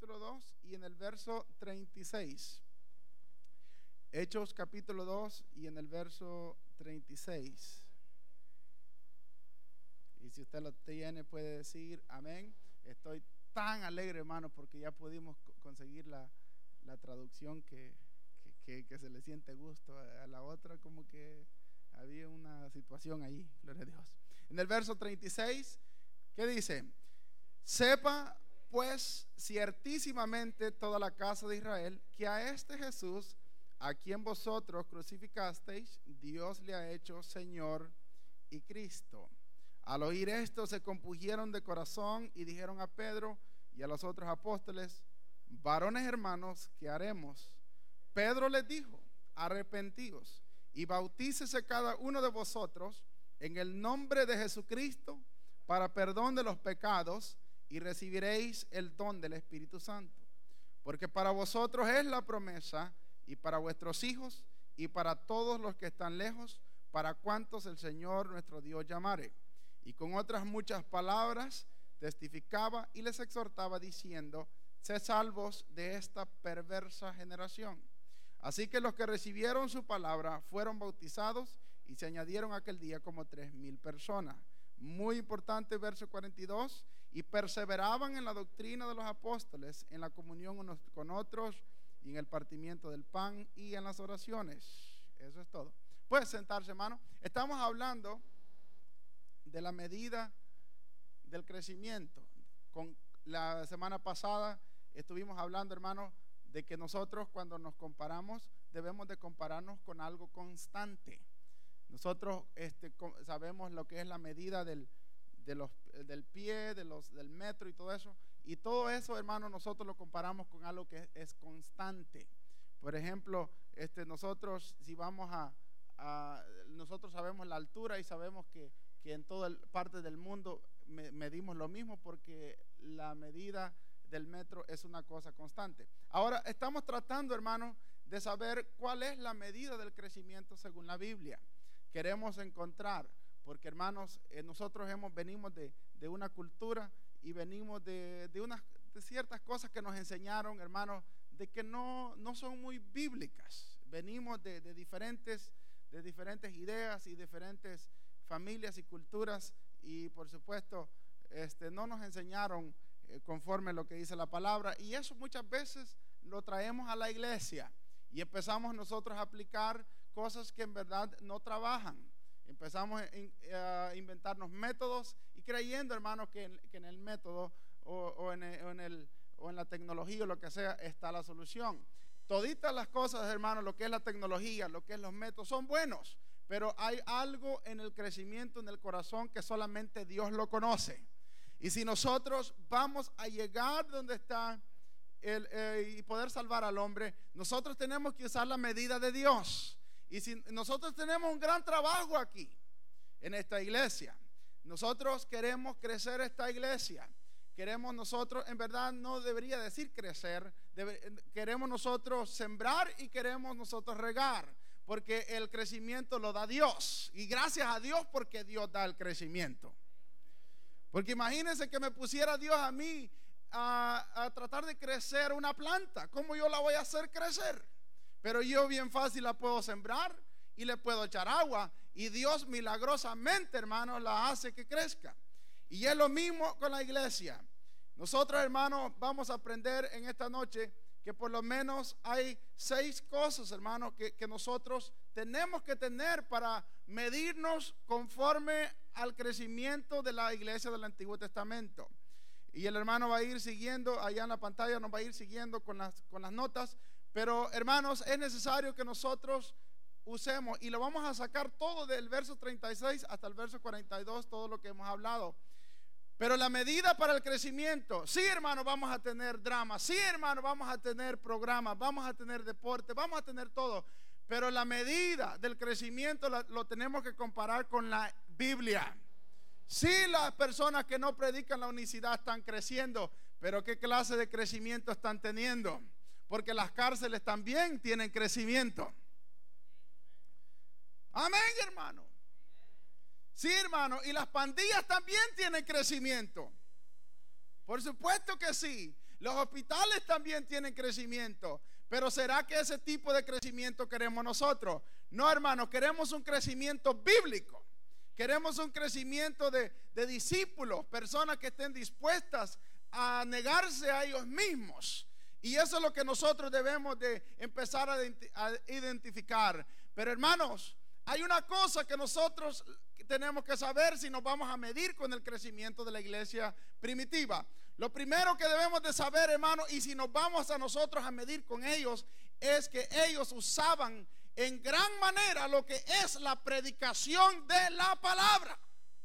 capítulo 2 y en el verso 36. Hechos capítulo 2 y en el verso 36. Y si usted lo tiene puede decir amén. Estoy tan alegre, hermano, porque ya pudimos conseguir la traducción que se le siente gusto. A la otra como que había una situación ahí, gloria a Dios. En el verso 36, ¿qué dice? Sepa pues ciertísimamente toda la casa de Israel que a este Jesús, a quien vosotros crucificasteis, Dios le ha hecho Señor y Cristo. Al oír esto se compungieron de corazón y dijeron a Pedro y a los otros apóstoles: varones hermanos, ¿qué haremos? Pedro les dijo: arrepentíos y bautícese cada uno de vosotros en el nombre de Jesucristo para perdón de los pecados, y recibiréis el don del Espíritu Santo. Porque para vosotros es la promesa, y para vuestros hijos, y para todos los que están lejos, para cuantos el Señor nuestro Dios llamare. Y con otras muchas palabras testificaba y les exhortaba diciendo: sed salvos de esta perversa generación. Así que los que recibieron su palabra fueron bautizados, y se añadieron aquel día como 3,000 personas. Muy importante, verso 42. Y perseveraban en la doctrina de los apóstoles, en la comunión unos con otros, y en el partimiento del pan y en las oraciones. Eso es todo. Puede sentarse, hermano. Estamos hablando de la medida del crecimiento. Con la semana pasada estuvimos hablando, hermano, de que nosotros cuando nos comparamos debemos de compararnos con algo constante. Nosotros sabemos lo que es la medida del pie, del metro y todo eso. Y todo eso, hermano, nosotros lo comparamos con algo que es constante. Por ejemplo, nosotros si vamos nosotros sabemos la altura y sabemos que en toda parte del mundo medimos lo mismo, porque la medida del metro es una cosa constante. Ahora estamos tratando, hermano, de saber cuál es la medida del crecimiento según la Biblia. Queremos encontrar, porque, hermanos, nosotros venimos de una cultura y venimos de ciertas cosas que nos enseñaron, hermanos, de que no son muy bíblicas. Venimos de diferentes ideas y diferentes familias y culturas, y por supuesto no nos enseñaron conforme a lo que dice la palabra, y eso muchas veces lo traemos a la iglesia y empezamos nosotros a aplicar cosas que en verdad no trabajan. Empezamos a inventarnos métodos y creyendo, hermanos, que en el método o en la tecnología o lo que sea está la solución. Toditas las cosas, hermanos, lo que es la tecnología, lo que es los métodos, son buenos, pero hay algo en el crecimiento, en el corazón, que solamente Dios lo conoce. Y si nosotros vamos a llegar donde está y poder salvar al hombre, nosotros tenemos que usar la medida de Dios. Y si nosotros tenemos un gran trabajo aquí en esta iglesia, nosotros queremos crecer esta iglesia. Queremos nosotros, en verdad no debería decir crecer, queremos nosotros sembrar y queremos nosotros regar, porque el crecimiento lo da Dios. Y gracias a Dios, porque Dios da el crecimiento. Porque imagínense que me pusiera Dios a mí a tratar de crecer una planta. ¿Cómo yo la voy a hacer crecer? Pero yo bien fácil la puedo sembrar y le puedo echar agua, y Dios milagrosamente, hermanos, la hace que crezca. Y es lo mismo con la iglesia. Nosotros, hermanos, vamos a aprender en esta noche que por lo menos hay 6 cosas, hermanos, que nosotros tenemos que tener para medirnos conforme al crecimiento de la iglesia del Antiguo Testamento. Y el hermano va a ir siguiendo, allá en la pantalla nos va a ir siguiendo con las notas. Pero, hermanos, es necesario que nosotros usemos, y lo vamos a sacar todo del verso 36 hasta el verso 42, todo lo que hemos hablado. Pero la medida para el crecimiento, sí, hermano, vamos a tener drama, sí, hermano, vamos a tener programas, vamos a tener deporte, vamos a tener todo. Pero la medida del crecimiento lo tenemos que comparar con la Biblia. Sí, las personas que no predican la unicidad están creciendo, pero ¿qué clase de crecimiento están teniendo? Porque las cárceles también tienen crecimiento. Amén, hermano. Sí, hermano. Y las pandillas también tienen crecimiento. Por supuesto que sí. Los hospitales también tienen crecimiento. Pero ¿será que ese tipo de crecimiento queremos nosotros? No, hermanos, queremos un crecimiento bíblico. Queremos un crecimiento de discípulos, personas que estén dispuestas a negarse a ellos mismos. Y eso es lo que nosotros debemos de empezar a identificar. Pero hermanos, hay una cosa que nosotros tenemos que saber si nos vamos a medir con el crecimiento de la iglesia primitiva. Lo primero que debemos de saber, hermanos, y si nos vamos a nosotros a medir con ellos, es que ellos usaban en gran manera lo que es la predicación de la palabra.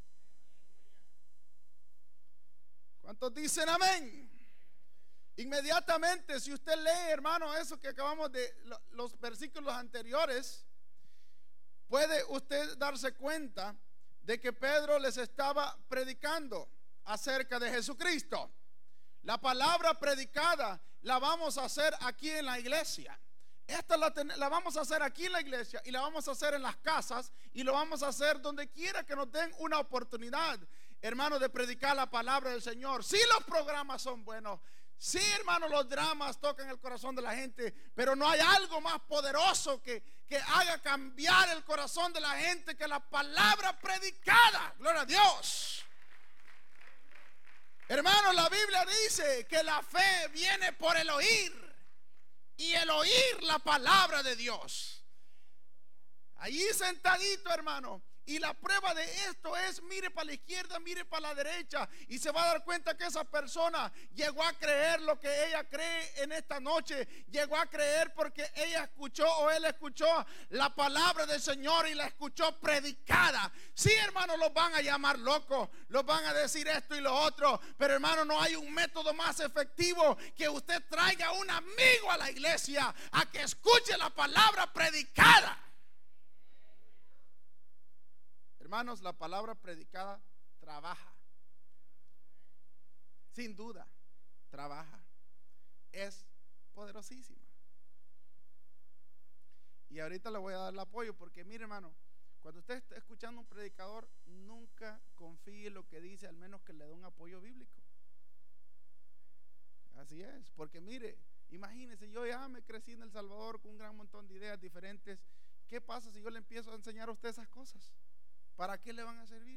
¿Cuántos dicen amén? Inmediatamente, si usted lee, hermano, eso que acabamos de, los versículos anteriores, puede usted darse cuenta de que Pedro les estaba predicando acerca de Jesucristo. La palabra predicada la vamos a hacer aquí en la iglesia. Esta la vamos a hacer aquí en la iglesia, y la vamos a hacer en las casas, y lo vamos a hacer donde quiera que nos den una oportunidad, hermano, de predicar la palabra del Señor. Sí, los programas son buenos. Sí, hermano, los dramas tocan el corazón de la gente, pero no hay algo más poderoso que haga cambiar el corazón de la gente que la palabra predicada. Gloria a Dios. Hermano, la Biblia dice que la fe viene por el oír, y el oír la palabra de Dios. Allí sentadito, hermano. Y la prueba de esto es: mire para la izquierda, mire para la derecha, y se va a dar cuenta que esa persona llegó a creer lo que ella cree en esta noche. Llegó a creer porque ella escuchó, o él escuchó la palabra del Señor y la escuchó predicada. Sí, hermano, los van a llamar locos, los van a decir esto y lo otro, pero hermano, no hay un método más efectivo que usted traiga a un amigo a la iglesia a que escuche la palabra predicada. Hermanos, la palabra predicada trabaja. Sin duda, trabaja. Es poderosísima. Y ahorita le voy a dar el apoyo, porque mire, hermano, cuando usted está escuchando a un predicador, nunca confíe en lo que dice, al menos que le dé un apoyo bíblico. Así es, porque mire, imagínense, yo ya me crecí en El Salvador con un gran montón de ideas diferentes. ¿Qué pasa si yo le empiezo a enseñar a usted esas cosas? ¿Para qué le van a servir?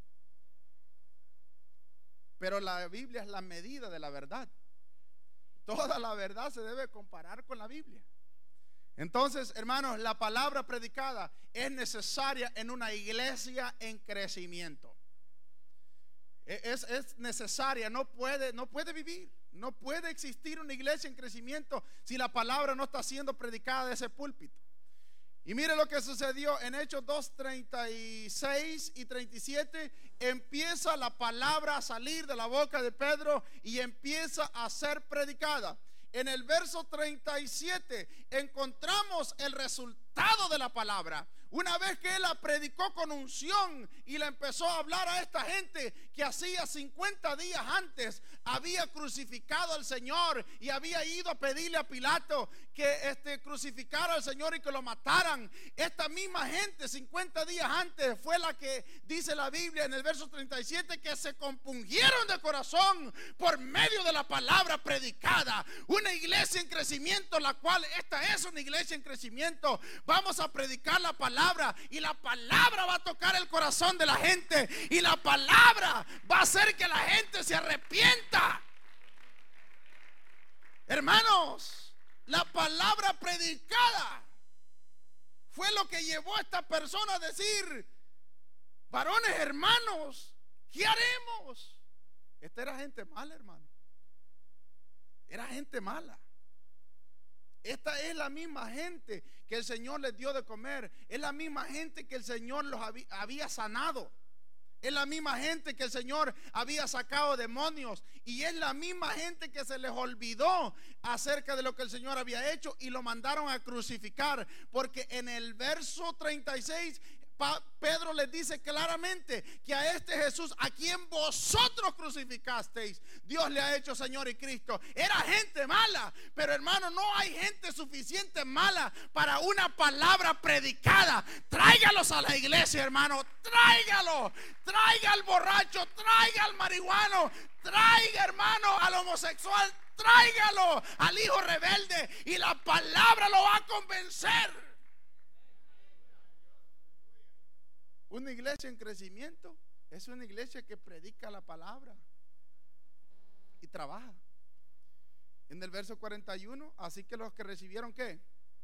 Pero la Biblia es la medida de la verdad. Toda la verdad se debe comparar con la Biblia. Entonces, hermanos, la palabra predicada es necesaria en una iglesia en crecimiento. Es necesaria, no puede vivir, no puede existir una iglesia en crecimiento si la palabra no está siendo predicada de ese púlpito. Y mire lo que sucedió en Hechos 2:36 y 37. Empieza la palabra a salir de la boca de Pedro y empieza a ser predicada. En el verso 37 encontramos el resultado de la palabra. Una vez que él la predicó con unción y le empezó a hablar a esta gente que hacía 50 días antes había crucificado al Señor y había ido a pedirle a Pilato que crucificara al Señor y que lo mataran. Esta misma gente 50 días antes fue la que dice la Biblia en el verso 37 que se compungieron de corazón por medio de la palabra predicada. Una iglesia en crecimiento, la cual esta es una iglesia en crecimiento. Vamos a predicar la palabra, y la palabra va a tocar el corazón de la gente, y la palabra va a hacer que la gente se arrepienta. Hermanos, la palabra predicada fue lo que llevó a esta persona a decir: varones, hermanos, ¿qué haremos? Esta era gente mala, hermano. Era gente mala. Esta es la misma gente que el Señor les dio de comer. Es la misma gente que el Señor los había sanado. Es la misma gente que el Señor había sacado demonios. Y es la misma gente que se les olvidó acerca de lo que el Señor había hecho y lo mandaron a crucificar. Porque en el verso 36 Pedro les dice claramente que a este Jesús, a quien vosotros crucificasteis, Dios le ha hecho Señor y Cristo. Era gente mala, pero hermano, no hay gente suficiente mala para una palabra predicada. Tráigalos a la iglesia, hermano. Tráigalo. Traiga al borracho, traiga al marihuano, traiga, hermano, al homosexual. tráigalo al hijo rebelde y la palabra lo va a convencer. Una iglesia en crecimiento es una iglesia que predica la palabra y trabaja. En el verso 41, así que los que recibieron, ¿qué?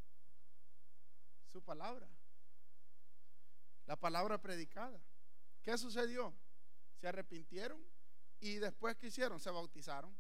Su palabra, la palabra predicada. ¿Qué sucedió? Se arrepintieron y después ¿qué hicieron? Se bautizaron.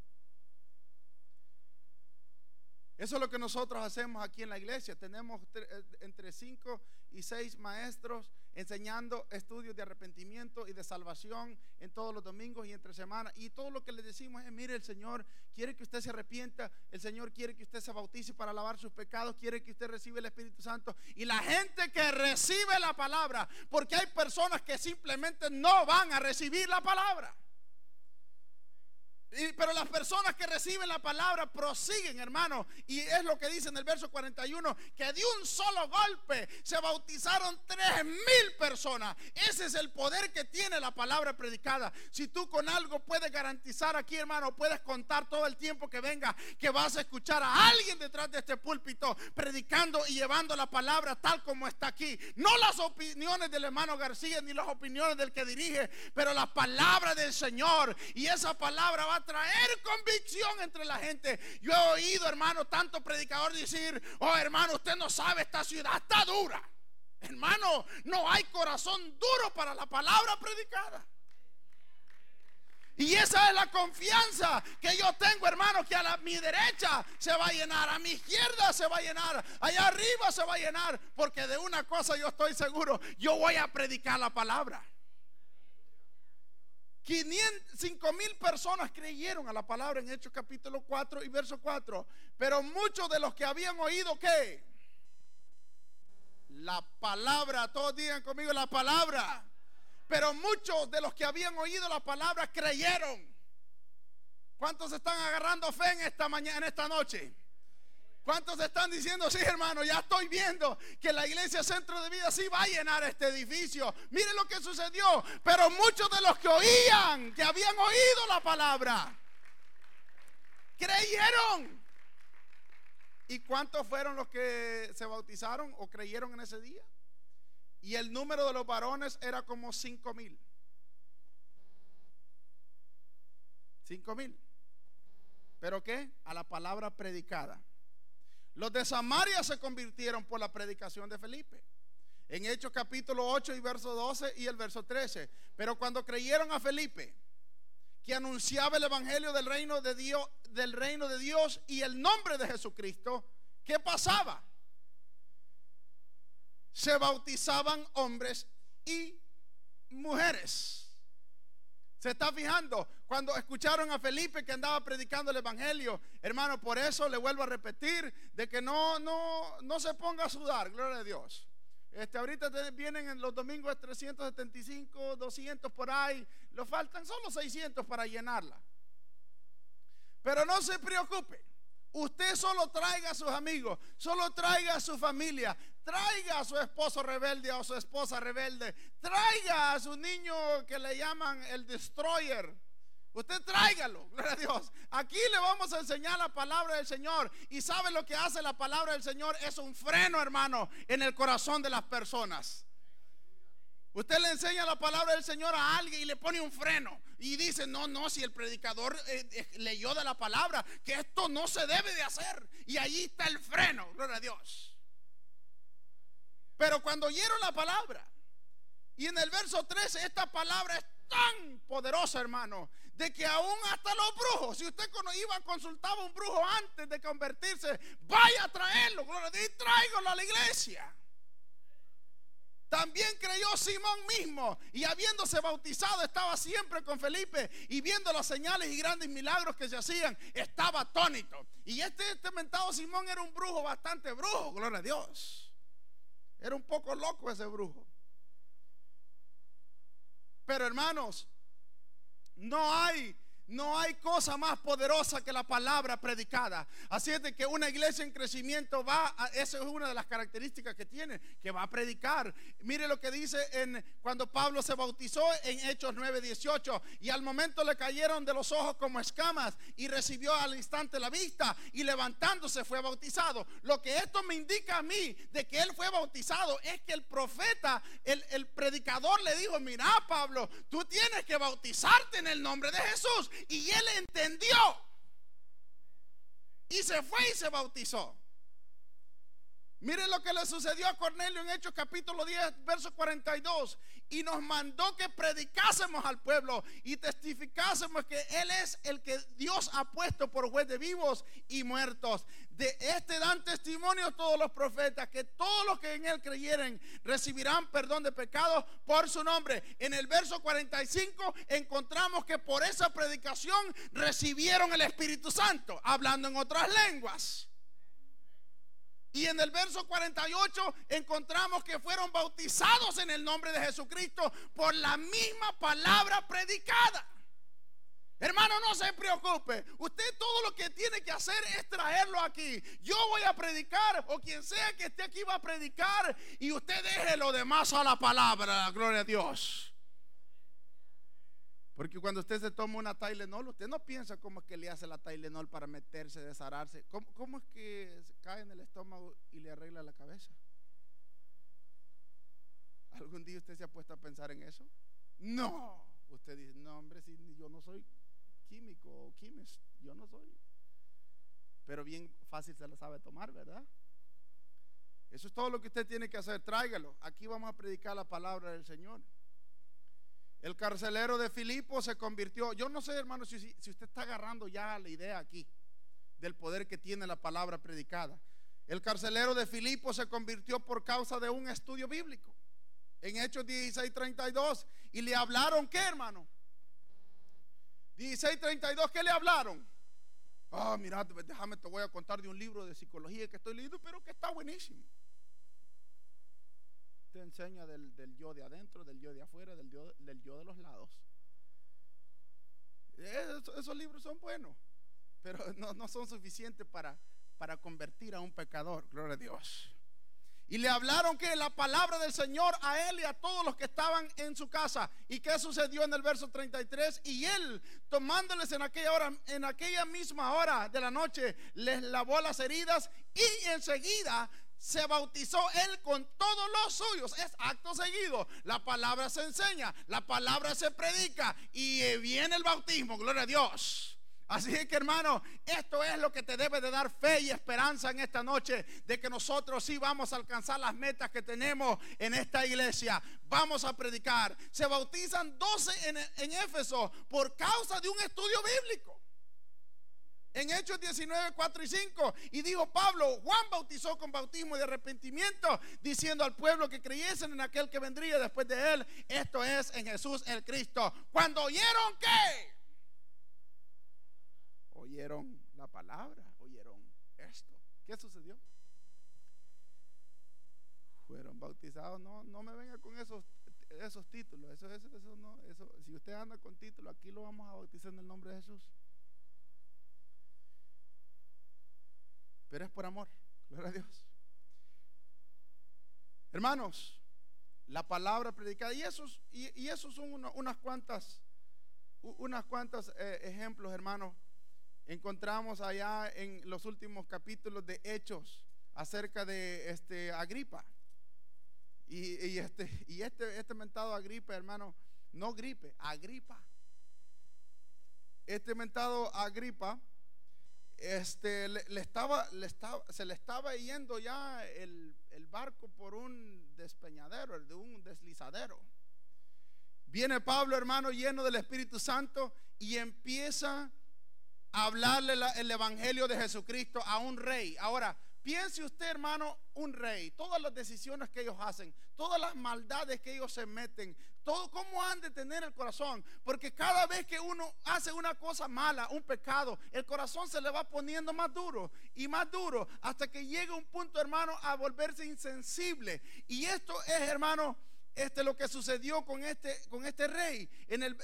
Eso es lo que nosotros hacemos aquí en la iglesia. Tenemos entre 5 y 6 maestros enseñando estudios de arrepentimiento y de salvación en todos los domingos y entre semanas. Y todo lo que les decimos es: mire, el Señor quiere que usted se arrepienta, el Señor quiere que usted se bautice para lavar sus pecados, quiere que usted reciba el Espíritu Santo. Y la gente que recibe la palabra, porque hay personas que simplemente no van a recibir la palabra. Pero las personas que reciben la palabra prosiguen, hermano, y es lo que dice en el verso 41, que de un solo golpe se bautizaron 3,000 personas. Ese es el poder que tiene la palabra predicada. Si tú con algo puedes garantizar aquí, hermano, puedes contar todo el tiempo que venga, que vas a escuchar a alguien detrás de este púlpito predicando y llevando la palabra tal como está aquí. No las opiniones del hermano García ni las opiniones del que dirige, pero la palabra del Señor. Y esa palabra va a traer convicción entre la gente. Yo he oído, hermano, tanto predicador decir: oh, hermano, usted no sabe, esta ciudad está dura. Hermano, no hay corazón duro para la palabra predicada. Y esa es la confianza que yo tengo, hermano, que a mi derecha se va a llenar, a mi izquierda se va a llenar, allá arriba se va a llenar, porque de una cosa yo estoy seguro: yo voy a predicar la palabra. 5,000 personas creyeron a la palabra en Hechos capítulo 4 y verso 4. Pero muchos de los que habían oído, ¿qué? La palabra. Todos digan conmigo: la palabra. Pero muchos de los que habían oído la palabra creyeron. ¿Cuántos están agarrando fe en esta mañana, en esta noche? ¿Cuántos están diciendo: sí, hermano, ya estoy viendo que la iglesia Centro de Vida sí va a llenar este edificio? Miren lo que sucedió. Pero muchos de los que oían, que habían oído la palabra, creyeron. ¿Y cuántos fueron los que se bautizaron o creyeron en ese día? Y el número de los varones era como 5,000. 5,000. ¿Pero qué? A la palabra predicada. Los de Samaria se convirtieron por la predicación de Felipe. En Hechos capítulo 8 y verso 12 y el verso 13. Pero cuando creyeron a Felipe, que anunciaba el evangelio del reino de Dios y el nombre de Jesucristo, ¿qué pasaba? Se bautizaban hombres y mujeres. ¿Se está fijando? Cuando escucharon a Felipe que andaba predicando el evangelio, hermano, por eso le vuelvo a repetir de que no se ponga a sudar, gloria a Dios. Ahorita vienen en los domingos 375, 200 por ahí, le faltan solo 600 para llenarla. Pero no se preocupe. Usted solo traiga a sus amigos, solo traiga a su familia, traiga a su esposo rebelde o a su esposa rebelde, traiga a su niño que le llaman el destroyer. Usted tráigalo, gloria a Dios. Aquí le vamos a enseñar la palabra del Señor. Y sabe lo que hace la palabra del Señor: es un freno, hermano, en el corazón de las personas. Usted le enseña la palabra del Señor a alguien y le pone un freno y dice: no, si el predicador leyó de la palabra que esto no se debe de hacer, y allí está el freno, gloria a Dios. Pero cuando oyeron la palabra, y en el verso 13, esta palabra es tan poderosa, hermano, de que aún hasta los brujos, si usted iba a consultar a un brujo antes de convertirse, vaya a traerlo, gloria a Dios, y tráigalo a la iglesia. También creyó Simón mismo, y habiéndose bautizado estaba siempre con Felipe, y viendo las señales y grandes milagros que se hacían, estaba atónito. Y este mentado Simón era un brujo, bastante brujo, gloria a Dios. Era un poco loco ese brujo. Pero hermanos, no hay No hay cosa más poderosa que la palabra predicada. Así es de que una iglesia en crecimiento esa es una de las características que tiene, que va a predicar. Mire lo que dice cuando Pablo se bautizó en Hechos 9:18. Y al momento le cayeron de los ojos como escamas y recibió al instante la vista y levantándose fue bautizado. Lo que esto me indica a mí de que él fue bautizado es que el profeta, el predicador le dijo: mira, Pablo, tú tienes que bautizarte en el nombre de Jesús. Y él entendió y se fue y se bautizó. Miren lo que le sucedió a Cornelio en Hechos capítulo 10 verso 42. Y nos mandó que predicásemos al pueblo y testificásemos que él es el que Dios ha puesto por juez de vivos y muertos. De este dan testimonio todos los profetas, que todos los que en él creyeren recibirán perdón de pecados por su nombre. En el verso 45 encontramos que por esa predicación recibieron el Espíritu Santo, hablando en otras lenguas. Y en el verso 48 encontramos que fueron bautizados en el nombre de Jesucristo por la misma palabra predicada. Hermano, no se preocupe. Usted todo lo que tiene que hacer es traerlo aquí. Yo voy a predicar, o quien sea que esté aquí va a predicar, y usted deje lo demás a la palabra. Gloria a Dios. Porque cuando usted se toma una Tylenol, usted no piensa cómo es que le hace la Tylenol para meterse, deshararse. ¿Cómo es que cae en el estómago y le arregla la cabeza? ¿Algún día usted se ha puesto a pensar en eso? No. Usted dice: no, hombre, si yo no soy químico o químico, yo no soy. Pero bien fácil se la sabe tomar, ¿verdad? Eso es todo lo que usted tiene que hacer. Tráigalo. Aquí vamos a predicar la palabra del Señor. El carcelero de Filipo se convirtió. Yo no sé, hermano, si usted está agarrando ya la idea aquí del poder que tiene la palabra predicada. El carcelero de Filipo se convirtió por causa de un estudio bíblico. En Hechos 16:32. Y le hablaron, ¿qué, hermano? 16:32, ¿qué le hablaron? Mira, déjame, te voy a contar de un libro de psicología que estoy leyendo, pero que está buenísimo. Te enseña del yo de adentro, del yo de afuera, del yo de los lados. Esos libros son buenos, pero no son suficientes para convertir a un pecador. Gloria a Dios. Y le hablaron que la palabra del Señor a él y a todos los que estaban en su casa. ¿Y qué sucedió en el verso 33? Y él, tomándoles en aquella misma hora de la noche, les lavó las heridas y enseguida se bautizó él con todos los suyos. Es acto seguido. La palabra se enseña, la palabra se predica y viene el bautismo. Gloria a Dios. Así es que, hermano, esto es lo que te debe de dar fe y esperanza en esta noche, de que nosotros sí vamos a alcanzar las metas que tenemos en esta iglesia. Vamos a predicar. Se bautizan 12 en Éfeso por causa de un estudio bíblico. En Hechos 19, 4 y 5, y dijo Pablo: Juan bautizó con bautismo de arrepentimiento, diciendo al pueblo que creyesen en aquel que vendría después de él, esto es, en Jesús el Cristo. Cuando oyeron, ¿qué? Oyeron la palabra, oyeron esto. ¿Qué sucedió? Fueron bautizados. No me venga con esos títulos. Eso no. Si usted anda con título, aquí lo vamos a bautizar en el nombre de Jesús. Pero es por amor. Gloria a Dios. Hermanos, la palabra predicada, y esos son unas cuantas ejemplos, hermanos. Encontramos allá en los últimos capítulos de Hechos acerca de Agripa. Y este mentado Agripa, hermano, no gripe, Agripa. Este mentado Agripa, se le estaba yendo ya el barco por un despeñadero, de un deslizadero. Viene Pablo, hermano, lleno del Espíritu Santo, y empieza a hablarle el evangelio de Jesucristo a un rey. Ahora, piense usted, hermano, un rey, todas las decisiones que ellos hacen, todas las maldades que ellos se meten, todo cómo han de tener el corazón, porque cada vez que uno hace una cosa mala, un pecado, el corazón se le va poniendo más duro y más duro, hasta que llega un punto, hermano, a volverse insensible. Y esto es, hermano, lo que sucedió con este rey. En el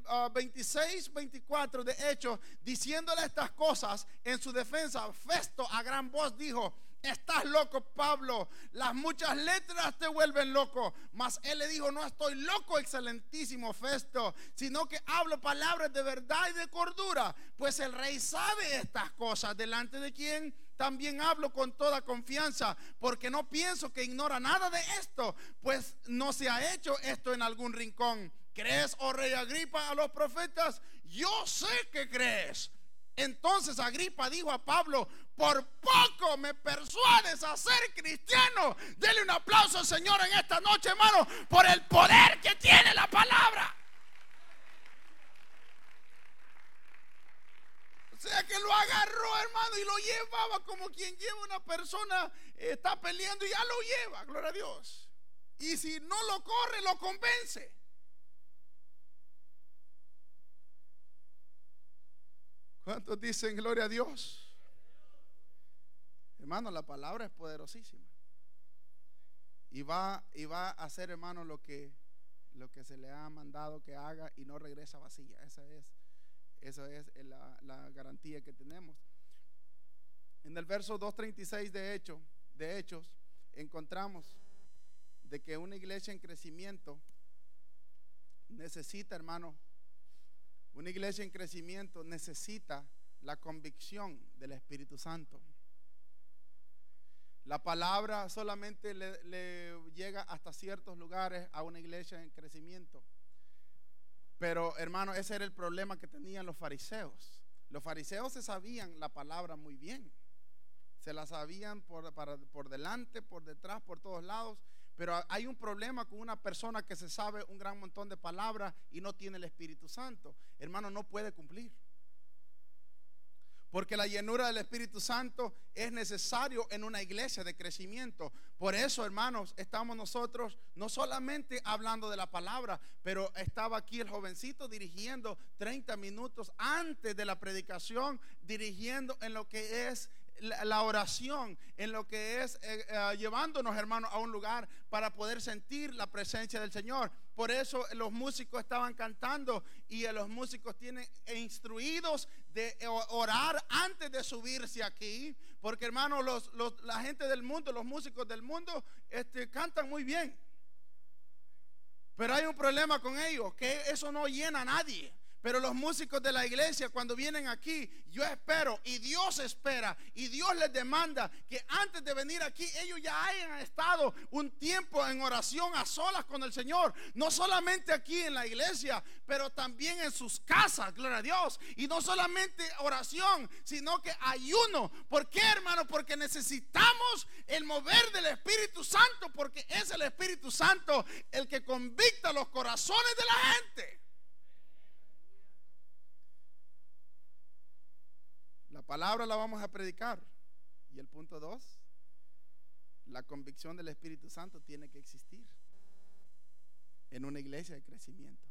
26-24 de Hechos, diciéndole estas cosas en su defensa, Festo a gran voz dijo: estás loco, Pablo, las muchas letras te vuelven loco. Mas él le dijo: no estoy loco, excelentísimo Festo, sino que hablo palabras de verdad y de cordura, pues el rey sabe estas cosas, delante de quien también hablo con toda confianza, porque no pienso que ignora nada de esto, pues no se ha hecho esto en algún rincón. ¿Crees, oh rey Agripa, a los profetas? Yo sé que crees. Entonces Agripa dijo a Pablo: por poco me persuades a ser cristiano. Dele un aplauso al Señor en esta noche, hermano, por el poder que tiene la palabra. O sea que lo agarró, hermano, y lo llevaba como quien lleva una persona, está peleando y ya lo lleva, gloria a Dios. Y si no lo corre, lo convence. ¿Cuántos dicen gloria a Dios? Hermano, la palabra es poderosísima. Y va a hacer, hermano, lo que se le ha mandado que haga, y no regresa vacía. Esa es la garantía que tenemos. En el verso 2:36 de Hechos, encontramos de que una iglesia en crecimiento necesita, hermano, una iglesia en crecimiento necesita la convicción del Espíritu Santo. La palabra solamente le llega hasta ciertos lugares a una iglesia en crecimiento. Pero, hermano, ese era el problema que tenían los fariseos. Los fariseos se sabían la palabra muy bien. Se la sabían por delante, por detrás, por todos lados. Pero hay un problema con una persona que se sabe un gran montón de palabras y no tiene el Espíritu Santo. Hermano, no puede cumplir. Porque la llenura del Espíritu Santo es necesario en una iglesia de crecimiento. Por eso, hermanos, estamos nosotros no solamente hablando de la palabra, pero estaba aquí el jovencito dirigiendo 30 minutos antes de la predicación, dirigiendo en lo que es la oración, en lo que es llevándonos, hermanos, a un lugar para poder sentir la presencia del Señor. Por eso los músicos estaban cantando, y los músicos tienen instruidos de orar antes de subirse aquí, porque, hermanos, la gente del mundo, los músicos del mundo cantan muy bien, pero hay un problema con ellos, que eso no llena a nadie. Pero los músicos de la iglesia, cuando vienen aquí, yo espero, y Dios espera, y Dios les demanda que antes de venir aquí ellos ya hayan estado un tiempo en oración a solas con el Señor. No solamente aquí en la iglesia, pero también en sus casas, gloria a Dios. Y no solamente oración, sino que ayuno. ¿Por qué, hermano? Porque necesitamos el mover del Espíritu Santo, porque es el Espíritu Santo el que convicta los corazones de la gente. La palabra la vamos a predicar. Y el punto 2, la convicción del Espíritu Santo tiene que existir en una iglesia de crecimiento.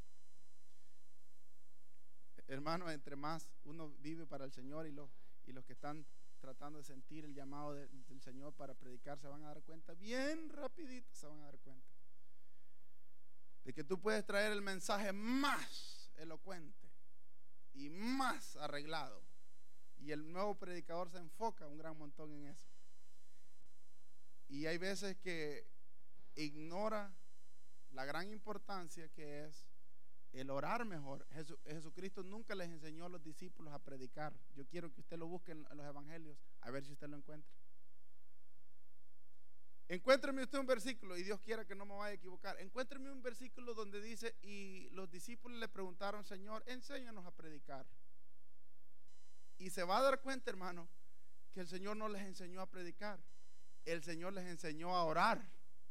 Hermano, entre más uno vive para el Señor, y los que están tratando de sentir el llamado del Señor para predicar, se van a dar cuenta, bien rapidito se van a dar cuenta, de que tú puedes traer el mensaje más elocuente y más arreglado, y el nuevo predicador se enfoca un gran montón en eso. Y hay veces que ignora la gran importancia que es el orar mejor. Jesucristo nunca les enseñó a los discípulos a predicar. Yo quiero que usted lo busque en los evangelios, a ver si usted lo encuentra. Encuéntreme usted un versículo, y Dios quiera que no me vaya a equivocar. Encuéntreme un versículo donde dice: y los discípulos le preguntaron: Señor, enséñanos a predicar. Y se va a dar cuenta, hermano, que el Señor no les enseñó a predicar. El Señor les enseñó a orar.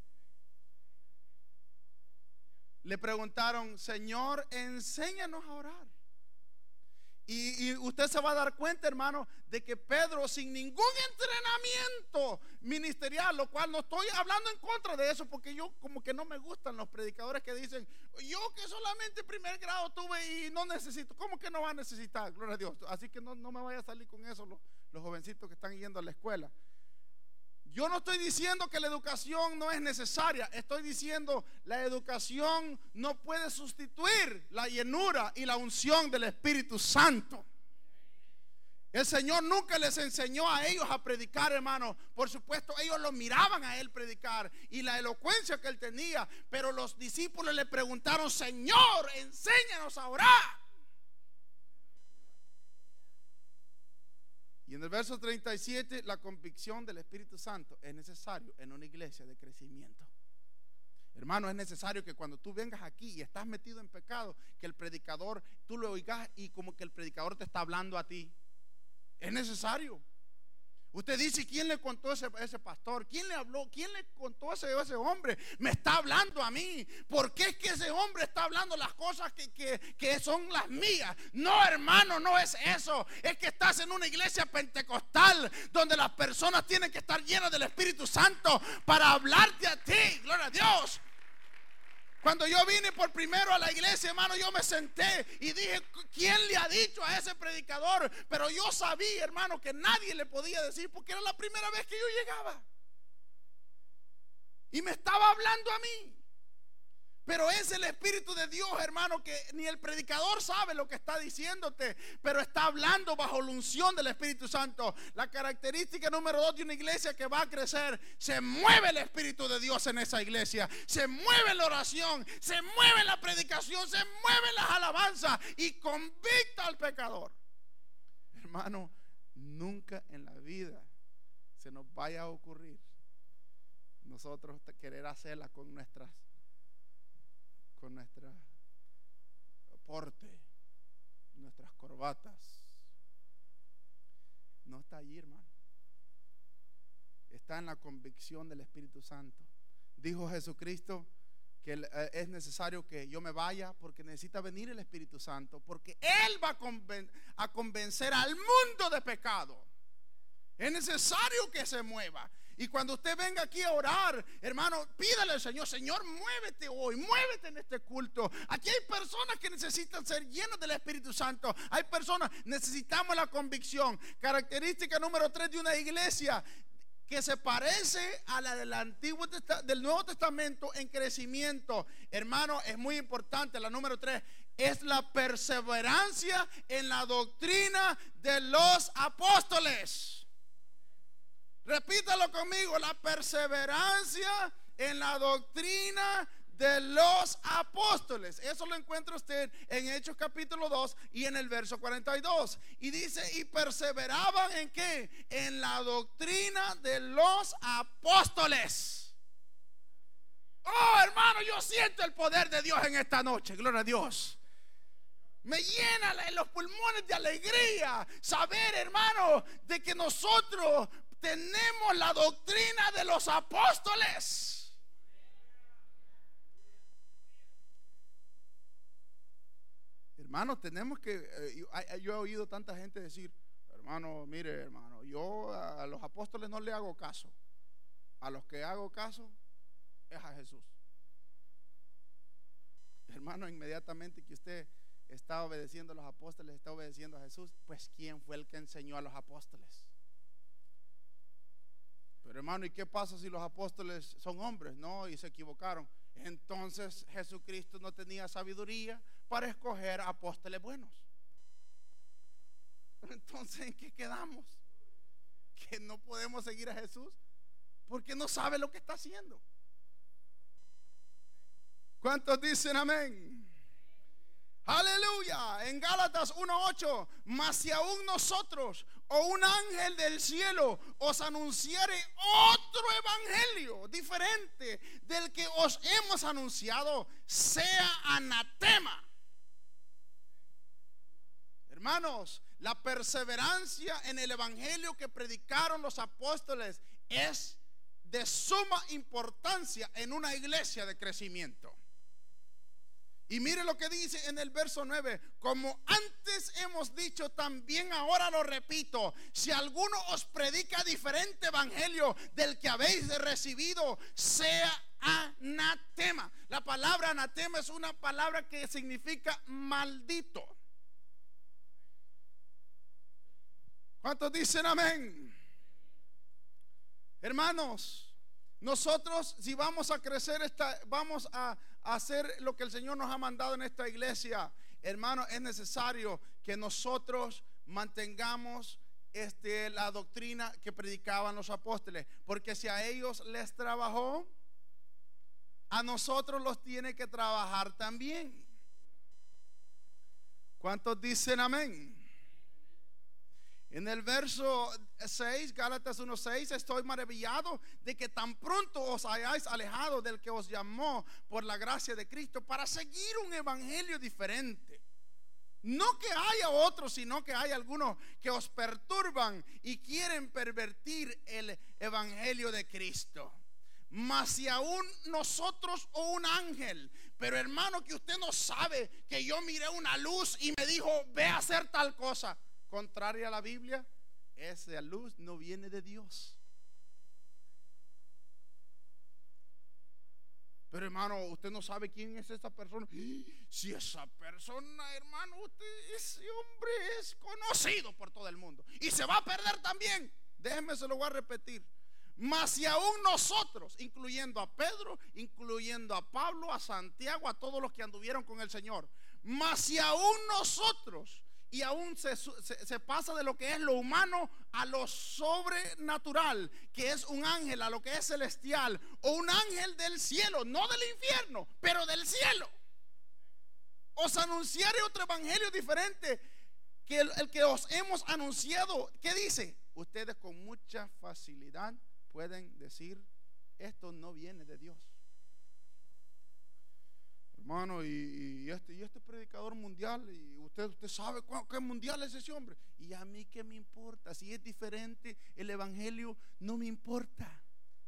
Le preguntaron: Señor, enséñanos a orar. Y usted se va a dar cuenta, hermano, de que Pedro, sin ningún entrenamiento ministerial, lo cual no estoy hablando en contra de eso, porque yo como que no me gustan los predicadores que dicen: yo que solamente primer grado tuve y no necesito. ¿Cómo que no va a necesitar? Gloria a Dios. Así que no me vaya a salir con eso los jovencitos que están yendo a la escuela. Yo no estoy diciendo que la educación no es necesaria. Estoy diciendo la educación no puede sustituir la llenura y la unción del Espíritu Santo. El Señor nunca les enseñó a ellos a predicar, hermano. Por supuesto, ellos lo miraban a Él predicar y la elocuencia que Él tenía. Pero los discípulos le preguntaron: Señor, enséñanos a orar. Y en el verso 37, la convicción del Espíritu Santo es necesario en una iglesia de crecimiento. Hermano, es necesario que cuando tú vengas aquí y estás metido en pecado, que el predicador, tú lo oigas y como que el predicador te está hablando a ti. Es necesario. Usted dice: ¿quién le contó a ese pastor? ¿Quién le habló? ¿Quién le contó a ese hombre? Me está hablando a mí. ¿Por qué es que ese hombre está hablando las cosas que son las mías? No, hermano, no es eso. Es que estás en una iglesia pentecostal donde las personas tienen que estar llenas del Espíritu Santo para hablarte a ti. Gloria a Dios. Cuando yo vine por primero a la iglesia, hermano, yo me senté y dije: ¿quién le ha dicho a ese predicador? Pero yo sabía, hermano, que nadie le podía decir, porque era la primera vez que yo llegaba y me estaba hablando a mí. Pero es el Espíritu de Dios, hermano, que ni el predicador sabe lo que está diciéndote, pero está hablando bajo la unción del Espíritu Santo. La característica número 2 de una iglesia que va a crecer: se mueve el Espíritu de Dios en esa iglesia, se mueve la oración, se mueve la predicación, se mueven las alabanzas y convicta al pecador. Hermano, nunca en la vida se nos vaya a ocurrir nosotros querer hacerla con nuestro porte, nuestras corbatas. No está allí, hermano. Está en la convicción del Espíritu Santo. Dijo Jesucristo que es necesario que yo me vaya porque necesita venir el Espíritu Santo, porque Él va a convencer al mundo de pecado. Es necesario que se mueva. Y cuando usted venga aquí a orar, hermano, pídale al Señor: Señor, muévete hoy, muévete en este culto. Aquí hay personas que necesitan ser llenas del Espíritu Santo. Hay personas, necesitamos la convicción. Característica número 3 de una iglesia que se parece a la del Nuevo Testamento en crecimiento, hermano, es muy importante. La número 3 es la perseverancia en la doctrina de los apóstoles. Repítalo conmigo: la perseverancia en la doctrina de los apóstoles. Eso lo encuentra usted en Hechos capítulo 2 y en el verso 42. Y dice: y perseveraban ¿en qué? En la doctrina de los apóstoles. Oh, hermano, yo siento el poder de Dios en esta noche. Gloria a Dios. Me llena los pulmones de alegría saber, hermano, de que nosotros tenemos la doctrina de los apóstoles. Hermanos, tenemos que yo he oído tanta gente decir: hermano, mire, hermano, yo a los apóstoles no le hago caso. A los que hago caso es a Jesús. Hermano, inmediatamente que usted está obedeciendo a los apóstoles, está obedeciendo a Jesús. Pues ¿quién fue el que enseñó a los apóstoles? Pero hermano, ¿y qué pasa si los apóstoles son hombres? No, y se equivocaron. Entonces Jesucristo no tenía sabiduría para escoger apóstoles buenos. Entonces, ¿en qué quedamos? Que no podemos seguir a Jesús porque no sabe lo que está haciendo. ¿Cuántos dicen amén? Aleluya. En Gálatas 1:8: mas si aún nosotros o un ángel del cielo os anunciare otro evangelio diferente del que os hemos anunciado, sea anatema. Hermanos, la perseverancia en el evangelio que predicaron los apóstoles es de suma importancia en una iglesia de crecimiento. Y mire lo que dice en el verso 9: como antes hemos dicho, también ahora lo repito, si alguno os predica diferente evangelio del que habéis recibido, sea anatema. La palabra anatema es una palabra que significa maldito. ¿Cuántos dicen amén? Hermanos, nosotros si vamos a crecer, vamos a hacer lo que el Señor nos ha mandado en esta iglesia, hermano, es necesario que nosotros mantengamos la doctrina que predicaban los apóstoles, porque si a ellos les trabajó, a nosotros los tiene que trabajar también. ¿Cuántos dicen amén? En el verso 6, Gálatas 1:6, estoy maravillado de que tan pronto os hayáis alejado del que os llamó por la gracia de Cristo para seguir un evangelio diferente. No que haya otros, sino que hay algunos que os perturban y quieren pervertir el evangelio de Cristo. Mas si aún nosotros o un ángel, pero hermano, que usted no sabe que yo miré una luz y me dijo ve a hacer tal cosa contraria a la Biblia, esa luz no viene de Dios. Pero hermano, usted no sabe quién es esa persona. Si esa persona, hermano, ese hombre es conocido por todo el mundo y se va a perder también. Déjeme, se lo voy a repetir. Mas si aún nosotros, incluyendo a Pedro, incluyendo a Pablo, a Santiago, a todos los que anduvieron con el Señor, mas si aún nosotros, y aún se pasa de lo que es lo humano a lo sobrenatural, que es un ángel, a lo que es celestial, o un ángel del cielo, no del infierno, pero del cielo, os anunciaré otro evangelio diferente que el que os hemos anunciado. ¿Qué dice? Ustedes con mucha facilidad pueden decir esto no viene de Dios. Hermano, y este predicador mundial, y usted sabe qué mundial es ese hombre. Y a mí qué me importa, si es diferente el evangelio, no me importa.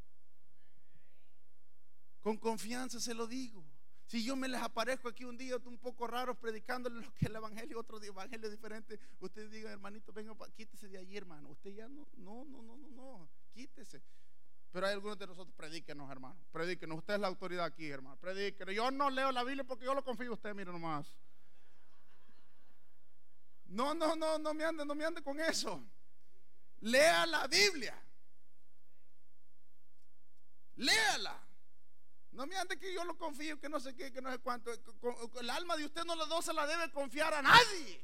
Con confianza se lo digo. Si yo me les aparezco aquí un día un poco raros predicándole lo que es el evangelio, otro evangelio diferente, usted diga, hermanito, venga, quítese de allí, hermano. Usted ya no, quítese. Pero hay algunos de nosotros, predíquenos, hermano, predíquenos. Usted es la autoridad aquí, hermano, predíquenos. Yo no leo la Biblia porque yo lo confío en usted, mire nomás. No me ande con eso. Lea la Biblia. Léala. No me ande que yo lo confío, que no sé qué, que no sé cuánto. El alma de usted no se la debe confiar a nadie.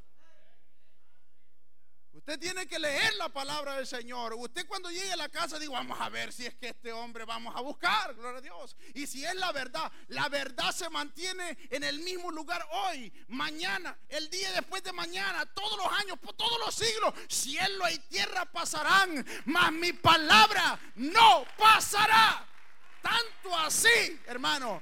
Usted tiene que leer la palabra del Señor. Usted cuando llegue a la casa diga, vamos a ver si es que este hombre vamos a buscar, gloria a Dios. Y si es la verdad se mantiene en el mismo lugar hoy, mañana, el día después de mañana, todos los años, por todos los siglos. Cielo y tierra pasarán, mas mi palabra no pasará. Tanto así, hermano.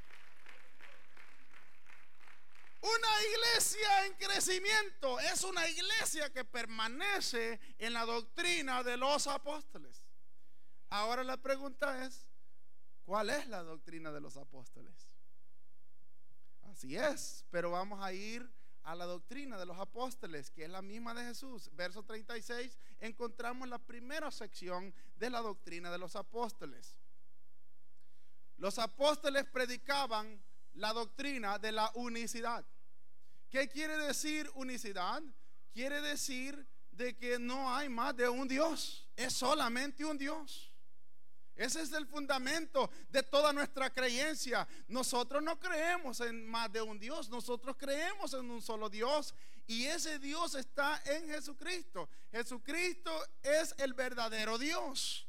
Una iglesia en crecimiento es una iglesia que permanece en la doctrina de los apóstoles. Ahora la pregunta es, ¿cuál es la doctrina de los apóstoles? Así es, pero vamos a ir a la doctrina de los apóstoles, que es la misma de Jesús. Verso 36, encontramos la primera sección de la doctrina de los apóstoles. Los apóstoles predicaban la doctrina de la unicidad. ¿Qué quiere decir unicidad? Quiere decir de que no hay más de un Dios, es solamente un Dios. Ese es el fundamento de toda nuestra creencia. Nosotros no creemos en más de un Dios, nosotros creemos en un solo Dios, y ese Dios está en Jesucristo. Jesucristo es el verdadero Dios.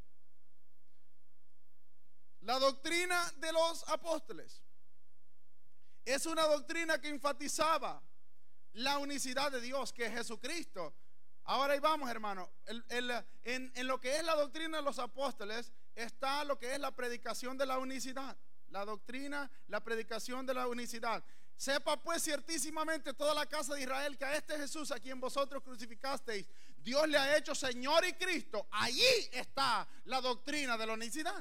La doctrina de los apóstoles es una doctrina que enfatizaba la unicidad de Dios, que es Jesucristo. Ahora ahí vamos, hermano. En lo que es la doctrina de los apóstoles está lo que es la predicación de la unicidad. La doctrina, la predicación de la unicidad. Sepa pues ciertísimamente toda la casa de Israel que a este Jesús a quien vosotros crucificasteis, Dios le ha hecho Señor y Cristo. Allí está la doctrina de la unicidad.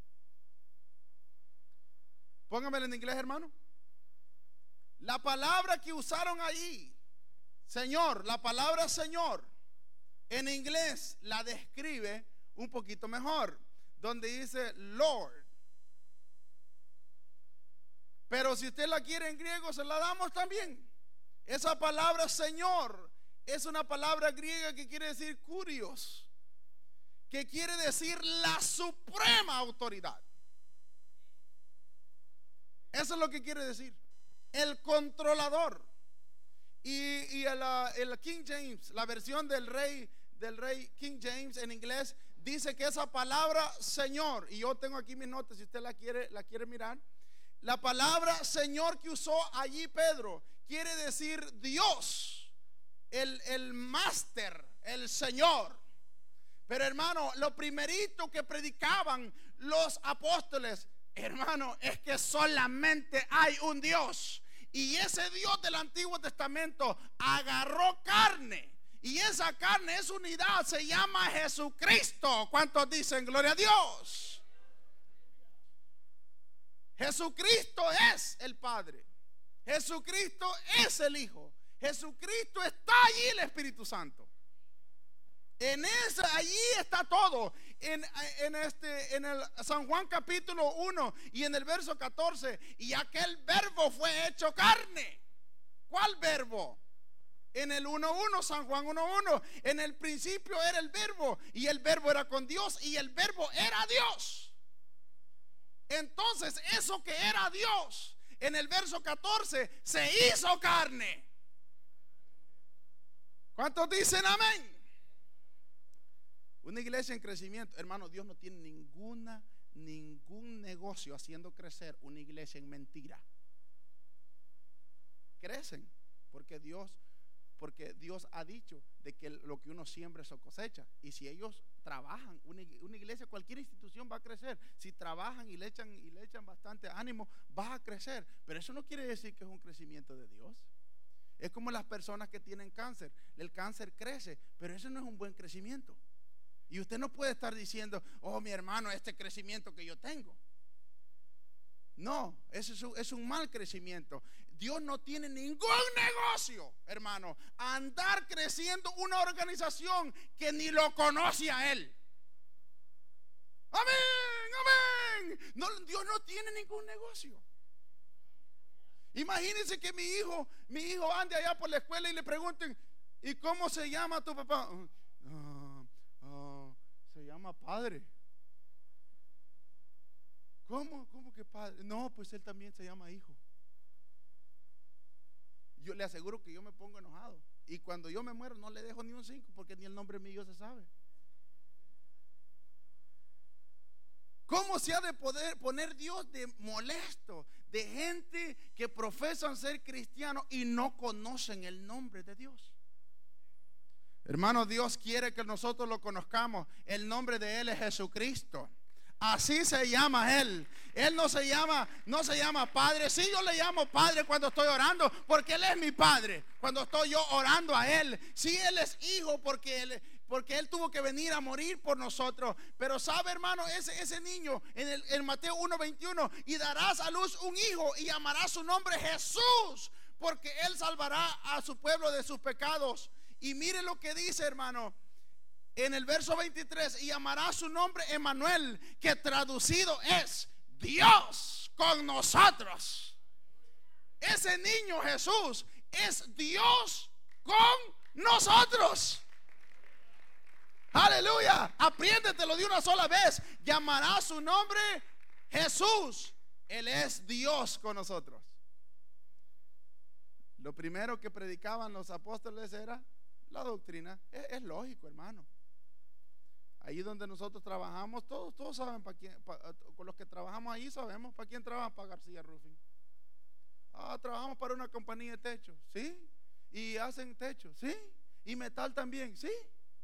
Póngamelo en inglés, hermano. La palabra que usaron allí, Señor, la palabra Señor, en inglés la describe un poquito mejor, donde dice Lord. Pero si usted la quiere en griego, se la damos también. Esa palabra Señor es una palabra griega que quiere decir kurios, que quiere decir la suprema autoridad. Eso es lo que quiere decir, el controlador. Y el King James, la versión del rey King James en inglés, dice que esa palabra Señor, y yo tengo aquí mis notas si usted la quiere mirar, la palabra Señor que usó allí Pedro quiere decir Dios, el máster, el Señor. Pero hermano, lo primerito que predicaban los apóstoles, hermano, es que solamente hay un Dios. Y ese Dios del Antiguo Testamento agarró carne. Y esa carne, esa unidad se llama Jesucristo. ¿Cuántos dicen gloria a Dios? Jesucristo es el Padre. Jesucristo es el Hijo. Jesucristo está allí, el Espíritu Santo. Allí está todo. En el San Juan capítulo 1 y en el verso 14, y aquel verbo fue hecho carne. ¿Cuál verbo? En el 1:1, San Juan 1:1, en el principio era el verbo, y el verbo era con Dios, y el verbo era Dios. Entonces eso que era Dios, en el verso 14, se hizo carne. ¿Cuántos dicen amén? Una iglesia en crecimiento, hermano, Dios no tiene ningún negocio haciendo crecer una iglesia en mentira. Crecen porque Dios ha dicho de que lo que uno siembra eso cosecha. Y si ellos trabajan, una iglesia, cualquier institución va a crecer. Si trabajan y le echan bastante ánimo, va a crecer. Pero eso no quiere decir que es un crecimiento de Dios. Es como las personas que tienen cáncer. El cáncer crece, pero eso no es un buen crecimiento. Y usted no puede estar diciendo, oh, mi hermano, este crecimiento que yo tengo. No, eso es un mal crecimiento. Dios no tiene ningún negocio, hermano, a andar creciendo una organización que ni lo conoce a Él. Amén, amén. No, Dios no tiene ningún negocio. Imagínense que mi hijo ande allá por la escuela y le pregunten, ¿y cómo se llama tu papá? Se llama padre. ¿Cómo que padre? No, pues él también se llama hijo. Yo le aseguro que yo me pongo enojado. Y cuando yo me muero no le dejo ni un 5, porque ni el nombre mío se sabe. ¿Cómo se ha de poder poner Dios de molesto de gente que profesan ser cristianos y no conocen el nombre de Dios? Hermano, Dios quiere que nosotros lo conozcamos. El nombre de Él es Jesucristo. Así se llama Él. Él no se llama Padre. Sí, yo le llamo Padre cuando estoy orando, porque Él es mi Padre. Cuando estoy yo orando a Él. Sí, Él es Hijo porque Él tuvo que venir a morir por nosotros. Pero sabe, hermano, ese niño en Mateo 1:21, y darás a luz un hijo y llamarás su nombre Jesús, porque Él salvará a su pueblo de sus pecados. Y mire lo que dice, hermano, en el verso 23, y llamará su nombre Emmanuel, que traducido es Dios con nosotros. Ese niño Jesús es Dios con nosotros. Aleluya. Apréndetelo de una sola vez. Llamará su nombre Jesús. Él es Dios con nosotros. Lo primero que predicaban los apóstoles era la doctrina. Es lógico, hermano. Ahí donde nosotros trabajamos, todos saben para quién, con los que trabajamos ahí sabemos para quién trabajan, para García Roofing. Trabajamos para una compañía de techo, sí. Y hacen techo, sí. Y metal también, sí.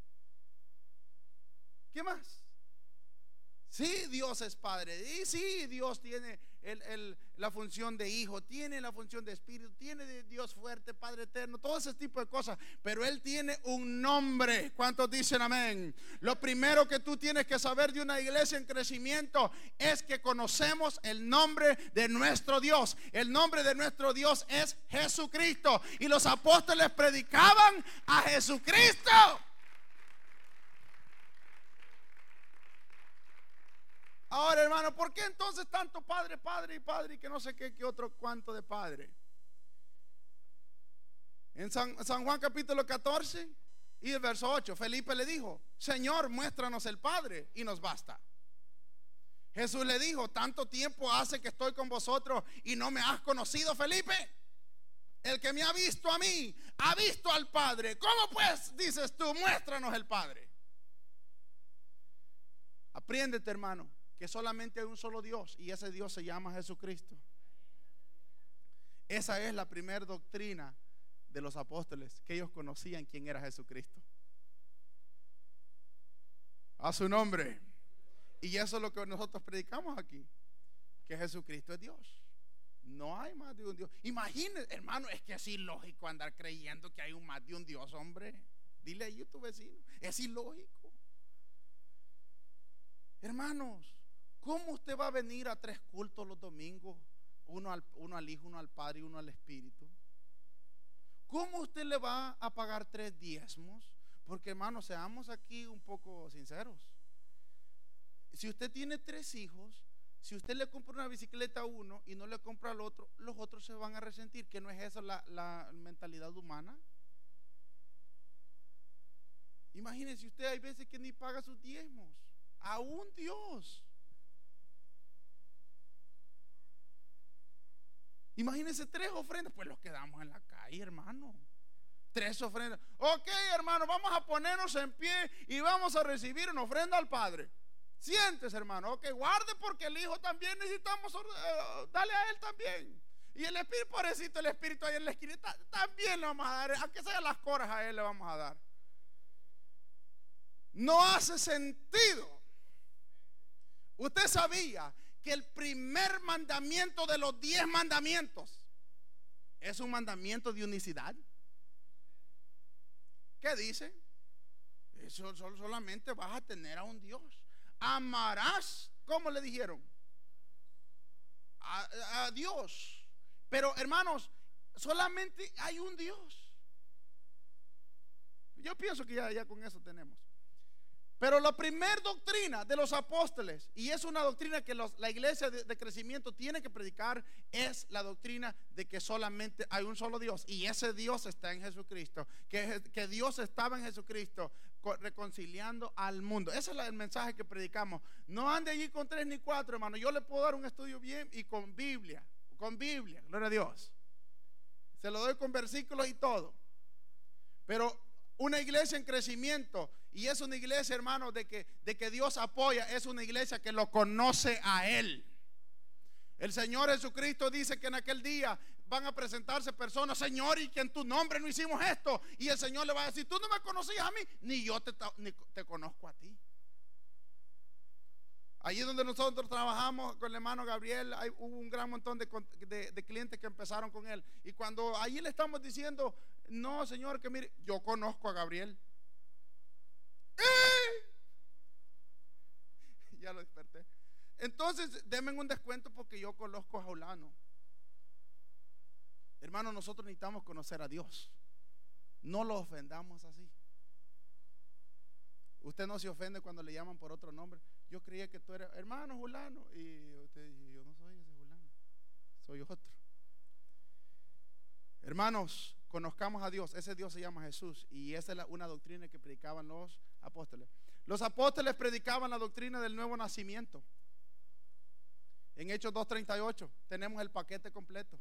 ¿Qué más? Sí, Dios es Padre. Y sí, Dios tiene la función de Hijo, tiene la función de Espíritu, tiene de Dios fuerte, Padre eterno, todo ese tipo de cosas. Pero Él tiene un nombre. ¿Cuántos dicen amén? Lo primero que tú tienes que saber de una iglesia en crecimiento es que conocemos el nombre de nuestro Dios. El nombre de nuestro Dios es Jesucristo. Y los apóstoles predicaban a Jesucristo. Ahora, hermano, ¿por qué entonces tanto padre, padre y padre y que no sé qué otro cuanto de padre? En San Juan capítulo 14, Y el verso 8, Felipe le dijo: Señor, muéstranos el Padre y nos basta. Jesús le dijo: ¿tanto tiempo hace que estoy con vosotros y no me has conocido, Felipe? El que me ha visto a mí, ha visto al Padre. ¿Cómo pues dices tú, muéstranos el Padre? Apréndete, hermano, que solamente hay un solo Dios, y ese Dios se llama Jesucristo. Esa es la primera doctrina de los apóstoles, que ellos conocían quién era Jesucristo. A su nombre. Y eso es lo que nosotros predicamos aquí, que Jesucristo es Dios. No hay más de un Dios. Imagínense, hermano, es que es ilógico andar creyendo que hay más de un Dios, hombre. Dile ahí a tu vecino, es ilógico. Hermanos, ¿cómo usted va a venir a 3 cultos los domingos? Uno al Hijo, uno al Padre y uno al Espíritu. ¿Cómo usted le va a pagar 3 diezmos? Porque, hermanos, seamos aquí un poco sinceros. Si usted tiene 3 hijos, si usted le compra una bicicleta a uno y no le compra al otro, los otros se van a resentir. ¿Que no es esa la mentalidad humana? Imagínese usted, hay veces que ni paga sus diezmos a un Dios. Imagínense 3 ofrendas, pues los quedamos en la calle, hermano. 3 ofrendas. Ok, hermano, vamos a ponernos en pie y vamos a recibir una ofrenda al Padre. Siéntese, hermano. Ok, guarde, porque el Hijo también necesitamos darle a él también. Y el Espíritu, pobrecito, el Espíritu ahí en la esquina también le vamos a dar, aunque sean las coras, a él le vamos a dar. No hace sentido. Usted sabía que el primer mandamiento de los 10 mandamientos es un mandamiento de unicidad. ¿Qué dice? Eso solamente vas a tener a un Dios. Amarás, ¿cómo le dijeron? A Dios. Pero, hermanos, solamente hay un Dios. Yo pienso que ya con eso tenemos. Pero la primera doctrina de los apóstoles, y es una doctrina que la iglesia de crecimiento tiene que predicar, es la doctrina de que solamente hay un solo Dios, y ese Dios está en Jesucristo, que Dios estaba en Jesucristo reconciliando al mundo. Ese es el mensaje que predicamos. No ande allí con 3 ni 4, hermano. Yo le puedo dar un estudio bien y con Biblia, gloria a Dios. Se lo doy con versículos y todo. Pero una iglesia en crecimiento, y es una iglesia, hermano, de que Dios apoya, es una iglesia que lo conoce a Él. El Señor Jesucristo dice que en aquel día van a presentarse personas: Señor, y que en tu nombre no hicimos esto. Y el Señor le va a decir: tú no me conocías a mí, ni yo te conozco a ti. Allí donde nosotros trabajamos con el hermano Gabriel, hubo un gran montón de clientes que empezaron con él. Y cuando allí le estamos diciendo: no, Señor, que mire, yo conozco a Gabriel. Ya lo desperté. Entonces, denme un descuento porque yo conozco a Jaulano. Hermano, nosotros necesitamos conocer a Dios. No lo ofendamos así. Usted no se ofende cuando le llaman por otro nombre. Yo creía que tú eras hermano Julano, y usted dice: yo no soy ese Julano, soy otro. Hermanos, conozcamos a Dios. Ese Dios se llama Jesús, y esa es una doctrina que predicaban los apóstoles. Los apóstoles predicaban la doctrina del nuevo nacimiento. En Hechos 2:38 tenemos el paquete completo.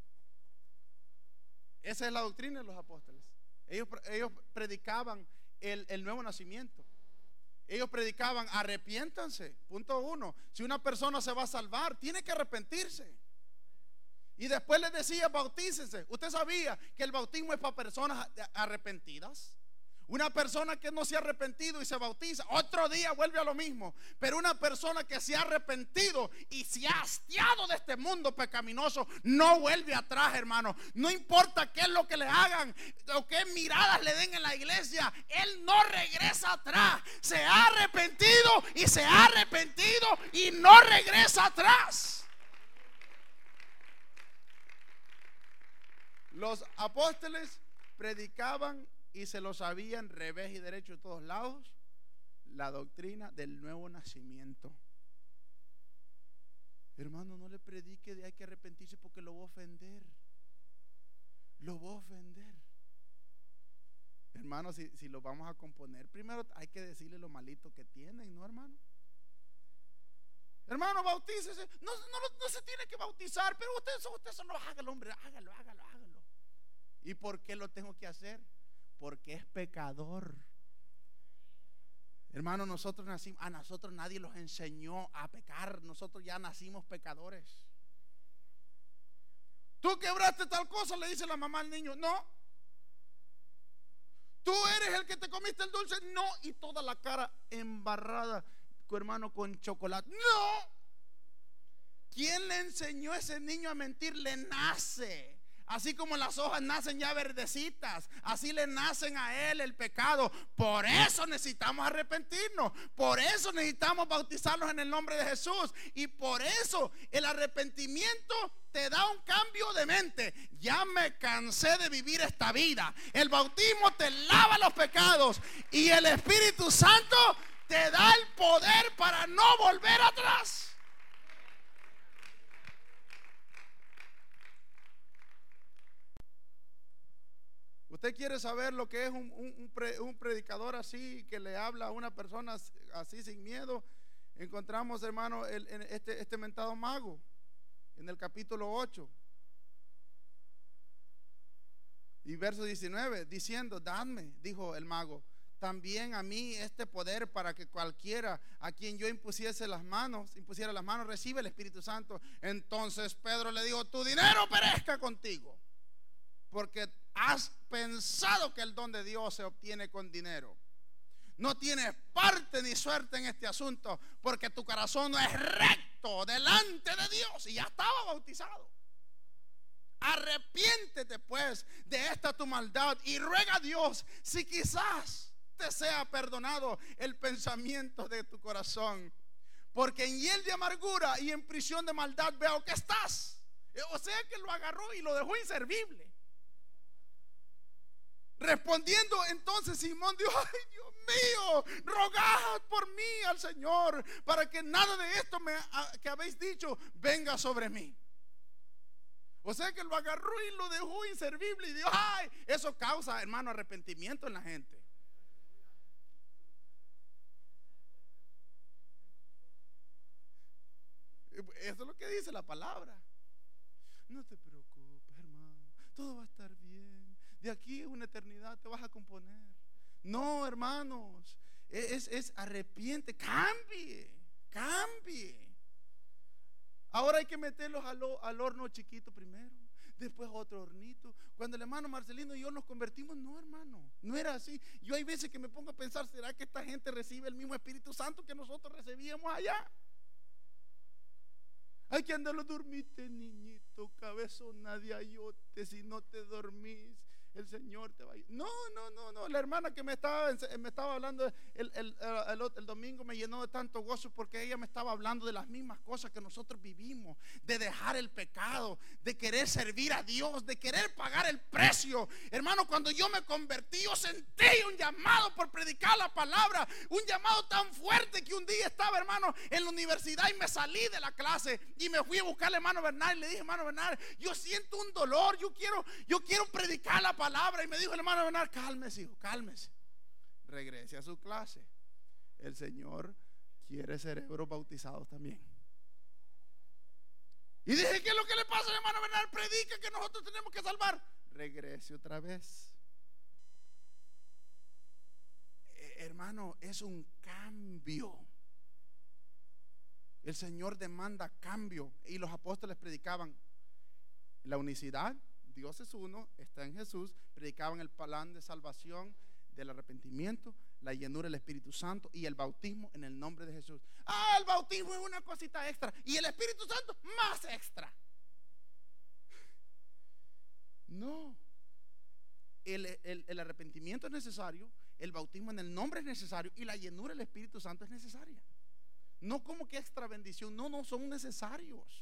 Esa es la doctrina de los apóstoles. Ellos predicaban el nuevo nacimiento. Ellos predicaban: arrepiéntanse. Punto 1. Si una persona se va a salvar, tiene que arrepentirse. Y después les decía: bautícense. ¿Usted sabía que el bautismo es para personas arrepentidas? Una persona que no se ha arrepentido y se bautiza, otro día vuelve a lo mismo. Pero una persona que se ha arrepentido y se ha hastiado de este mundo pecaminoso, no vuelve atrás, hermano. No importa qué es lo que le hagan o qué miradas le den en la iglesia, él no regresa atrás. Se ha arrepentido y se ha arrepentido y no regresa atrás. Los apóstoles predicaban, y se lo sabían revés y derecho de todos lados, la doctrina del nuevo nacimiento. Hermano, no le predique de hay que arrepentirse, porque lo va a ofender. Lo va a ofender. Hermano, si lo vamos a componer, primero hay que decirle lo malito que tienen, ¿no, hermano? Hermano, bautícese. No se tiene que bautizar, pero usted solo hágalo, hombre, hágalo. ¿Y por qué lo tengo que hacer? Porque es pecador. Hermano, nosotros nacimos, a nosotros nadie los enseñó a pecar. Nosotros ya nacimos pecadores. Tú quebraste tal cosa, le dice la mamá al niño. No. Tú eres el que te comiste el dulce. No. Y toda la cara embarrada, hermano, con chocolate. No. ¿Quién le enseñó a ese niño a mentir? Le nace. Así como las hojas nacen ya verdecitas, así le nacen a él el pecado. Por eso necesitamos arrepentirnos. Por eso necesitamos bautizarnos en el nombre de Jesús. Y por eso el arrepentimiento te da un cambio de mente. Ya me cansé de vivir esta vida. El bautismo te lava los pecados. Y el Espíritu Santo te da el poder para no volver atrás. Usted quiere saber lo que es un predicador así, que le habla a una persona así sin miedo. Encontramos, hermano, este mentado mago en el capítulo 8 y verso 19, diciendo: dadme, dijo el mago, también a mí este poder, para que cualquiera a quien yo impusiera las manos, recibe el Espíritu Santo. Entonces Pedro le dijo: tu dinero perezca contigo, porque has pensado que el don de Dios se obtiene con dinero. No tienes parte ni suerte en este asunto, porque tu corazón no es recto delante de Dios. Y ya estaba bautizado. Arrepiéntete pues de esta tu maldad y ruega a Dios si quizás te sea perdonado el pensamiento de tu corazón, porque en hiel de amargura y en prisión de maldad veo que estás. O sea que lo agarró y lo dejó inservible. Respondiendo entonces Simón dijo: ay, Dios mío, rogad por mí al Señor, para que nada de esto que habéis dicho venga sobre mí. O sea que lo agarró y lo dejó inservible. Y dijo: ay, eso causa, hermano, arrepentimiento en la gente. Eso es lo que dice la palabra. No te preocupes, hermano, todo va a estar bien. De aquí a una eternidad te vas a componer. No, hermanos, es arrepiente, cambie. Ahora hay que meterlos al horno chiquito primero, después a otro hornito. Cuando el hermano Marcelino y yo nos convertimos, no, hermano, no era así. Yo hay veces que me pongo a pensar: ¿será que esta gente recibe el mismo Espíritu Santo que nosotros recibíamos allá? Hay que andarlo, dormite, niñito, cabezona de ayote, si no te dormís, el Señor te va a ir. No. La hermana que me estaba hablando el domingo me llenó de tanto gozo, porque ella me estaba hablando de las mismas cosas que nosotros vivimos, de dejar el pecado, de querer servir a Dios, de querer pagar el precio. Hermano, cuando yo me convertí, yo sentí un llamado por predicar la palabra, un llamado tan fuerte que un día estaba, hermano, en la universidad y me salí de la clase y me fui a buscar al hermano Bernal y le dije: hermano Bernal, yo siento un dolor, yo quiero predicar la palabra. Y me dijo el hermano Bernal: cálmese, hijo, cálmese, regrese a su clase. El Señor quiere cerebros bautizados también. Y dije: ¿qué es lo que le pasa al hermano Bernal? Predica que nosotros tenemos que salvar. Regrese otra vez. Hermano, es un cambio. El Señor demanda cambio. Y los apóstoles predicaban la unicidad. Dios es uno, está en Jesús. Predicaban el plan de salvación, del arrepentimiento, la llenura del Espíritu Santo y el bautismo en el nombre de Jesús. El bautismo es una cosita extra y el Espíritu Santo más extra. No. El arrepentimiento es necesario, el bautismo en el nombre es necesario y la llenura del Espíritu Santo es necesaria. No como que extra bendición, no, son necesarios.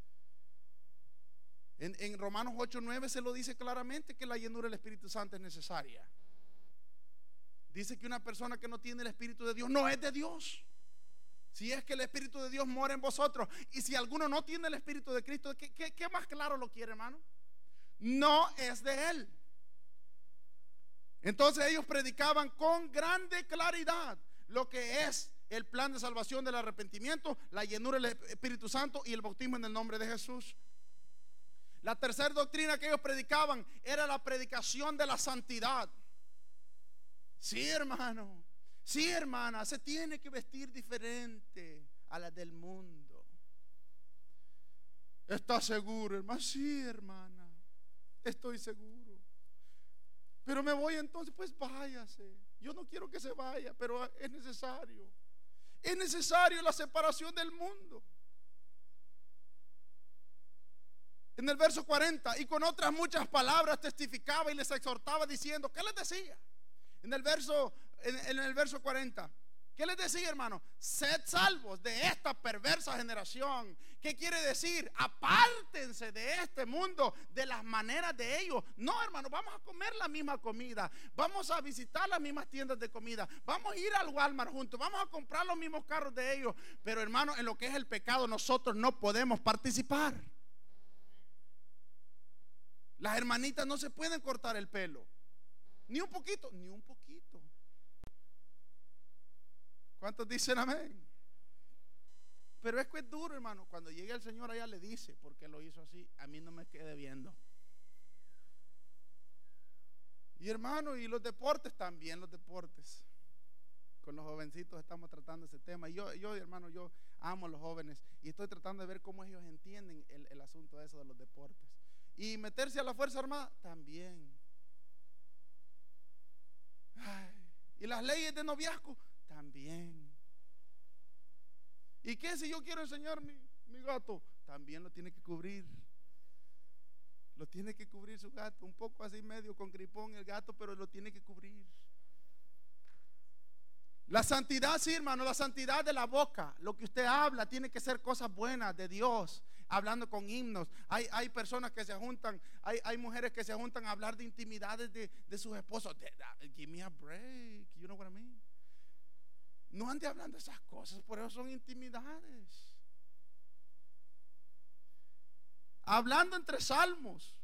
En Romanos 8:9 se lo dice claramente que la llenura del Espíritu Santo es necesaria. Dice que una persona que no tiene el Espíritu de Dios no es de Dios. Si es que el Espíritu de Dios mora en vosotros. Y si alguno no tiene el Espíritu de Cristo, ¿qué más claro lo quiere, hermano? No es de Él. Entonces ellos predicaban con grande claridad lo que es el plan de salvación del arrepentimiento, la llenura del Espíritu Santo y el bautismo en el nombre de Jesús. La tercera doctrina que ellos predicaban era la predicación de la santidad. Sí, hermano, sí, hermana, se tiene que vestir diferente a la del mundo. ¿Estás seguro, hermano? Sí, hermana, estoy seguro. Pero me voy entonces, pues váyase. Yo no quiero que se vaya, pero es necesario. Es necesario la separación del mundo. En el verso 40, y con otras muchas palabras testificaba y les exhortaba diciendo, ¿qué les decía? En el verso 40, ¿qué les decía, hermano? Sed salvos de esta perversa generación. ¿Qué quiere decir? Apártense de este mundo, de las maneras de ellos. No, hermano, vamos a comer la misma comida, vamos a visitar las mismas tiendas de comida, vamos a ir al Walmart juntos, vamos a comprar los mismos carros de ellos. Pero, hermano, en lo que es el pecado nosotros no podemos participar. Las hermanitas no se pueden cortar el pelo, ni un poquito, ni un poquito. ¿Cuántos dicen amén? Pero es que es duro, hermano. Cuando llegue el Señor allá le dice, ¿por qué lo hizo así? A mí no me quede viendo. Y, hermano, y los deportes también, los deportes. Con los jovencitos estamos tratando ese tema. Y yo, hermano, yo amo a los jóvenes y estoy tratando de ver cómo ellos entienden el asunto de eso de los deportes. Y meterse a la Fuerza Armada también. Ay, y las leyes de noviazgo también. ¿Y qué si yo quiero enseñar mi gato? También lo tiene que cubrir. Lo tiene que cubrir su gato. Un poco así medio con gripón el gato, pero lo tiene que cubrir. La santidad, sí, hermano, la santidad de la boca. Lo que usted habla tiene que ser cosas buenas de Dios. Hablando con himnos. Hay personas que se juntan, hay mujeres que se juntan a hablar de intimidades de sus esposos. Give me a break, you know what I mean. No ande hablando de esas cosas, por eso son intimidades. Hablando entre salmos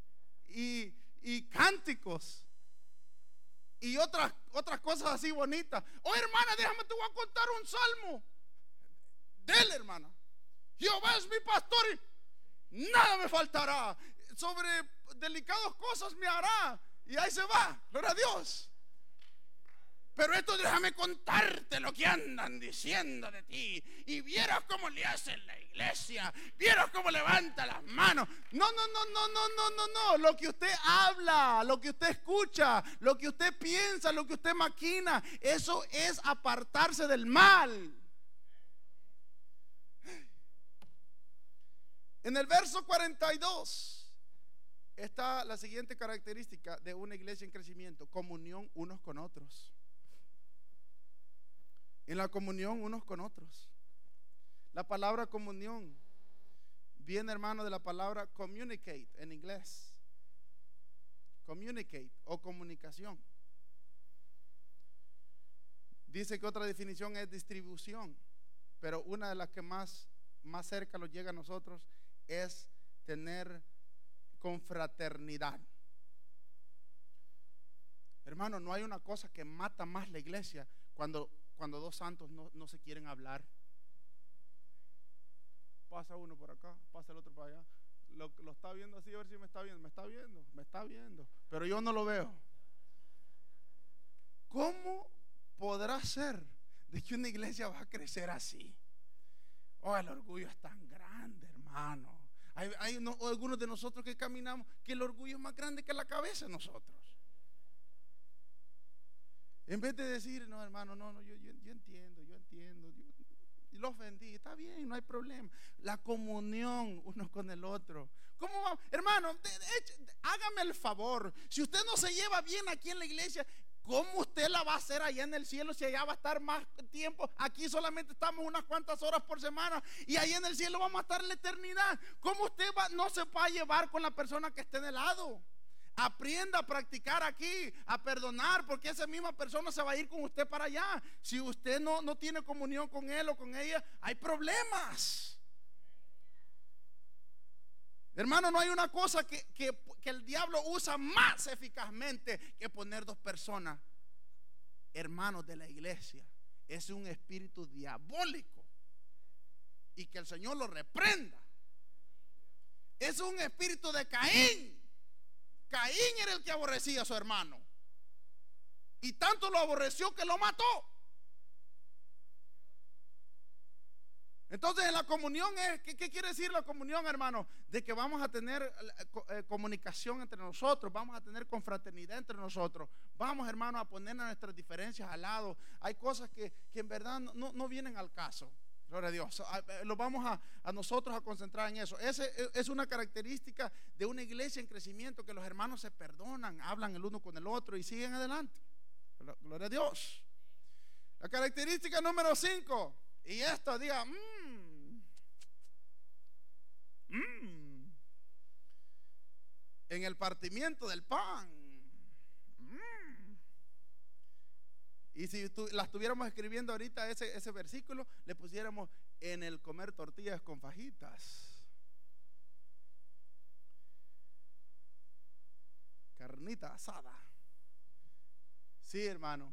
y cánticos y otras cosas así bonitas. Oh, hermana, déjame, te voy a contar un salmo. Dele, hermana. Jehová es mi pastor y nada me faltará. Sobre delicadas cosas me hará. Y ahí se va, gloria a Dios. Pero esto déjame contarte lo que andan diciendo de ti. Y vieras cómo le hace en la iglesia. Vieras cómo levanta las manos. No. Lo que usted habla, lo que usted escucha, lo que usted piensa, lo que usted maquina, eso es apartarse del mal. En el verso 42 está la siguiente característica de una iglesia en crecimiento: comunión unos con otros. En la comunión unos con otros. La palabra comunión viene, hermano, de la palabra communicate en inglés. Communicate o comunicación. Dice que otra definición es distribución, pero una de las que más cerca nos llega a nosotros es tener confraternidad. Hermano, no hay una cosa que mata más la iglesia cuando dos santos no se quieren hablar. Pasa uno por acá, pasa el otro por allá. Lo está viendo así, a ver si me está viendo. Me está viendo, pero yo no lo veo. ¿Cómo podrá ser de que una iglesia va a crecer así? Oh, el orgullo es tan grande, hermano. Hay algunos de nosotros que caminamos que el orgullo es más grande que la cabeza de nosotros. En vez de decir, no, hermano, yo entiendo, y lo ofendí, está bien, no hay problema. La comunión uno con el otro. ¿Cómo va? Hermano, hágame el favor. Si usted no se lleva bien aquí en la iglesia, ¿cómo usted la va a hacer allá en el cielo si allá va a estar más tiempo? Aquí solamente estamos unas cuantas horas por semana y allá en el cielo vamos a estar en la eternidad. ¿Cómo usted no se va a llevar con la persona que esté de lado? Aprenda a practicar aquí, a perdonar, porque esa misma persona se va a ir con usted para allá. Si usted no tiene comunión con él o con ella, hay problemas. Hermano, no hay una cosa que el diablo usa más eficazmente que poner dos personas, hermanos de la iglesia. Es un espíritu diabólico, y que el Señor lo reprenda. Es un espíritu de Caín. Caín era el que aborrecía a su hermano, y tanto lo aborreció que lo mató. Entonces en la comunión ¿qué quiere decir la comunión, hermano? De que vamos a tener comunicación entre nosotros, vamos a tener confraternidad entre nosotros, vamos, hermano, a poner nuestras diferencias al lado. Hay cosas que en verdad no vienen al caso. Gloria a Dios. Lo vamos a nosotros a concentrar en eso. Esa es una característica de una iglesia en crecimiento, que los hermanos se perdonan, hablan el uno con el otro y siguen adelante. Gloria a Dios. La característica número 5, y esto diga, en el partimiento del pan. Y si la estuviéramos escribiendo ahorita ese versículo, le pusiéramos en el comer tortillas con fajitas, carnita asada. Sí, hermano,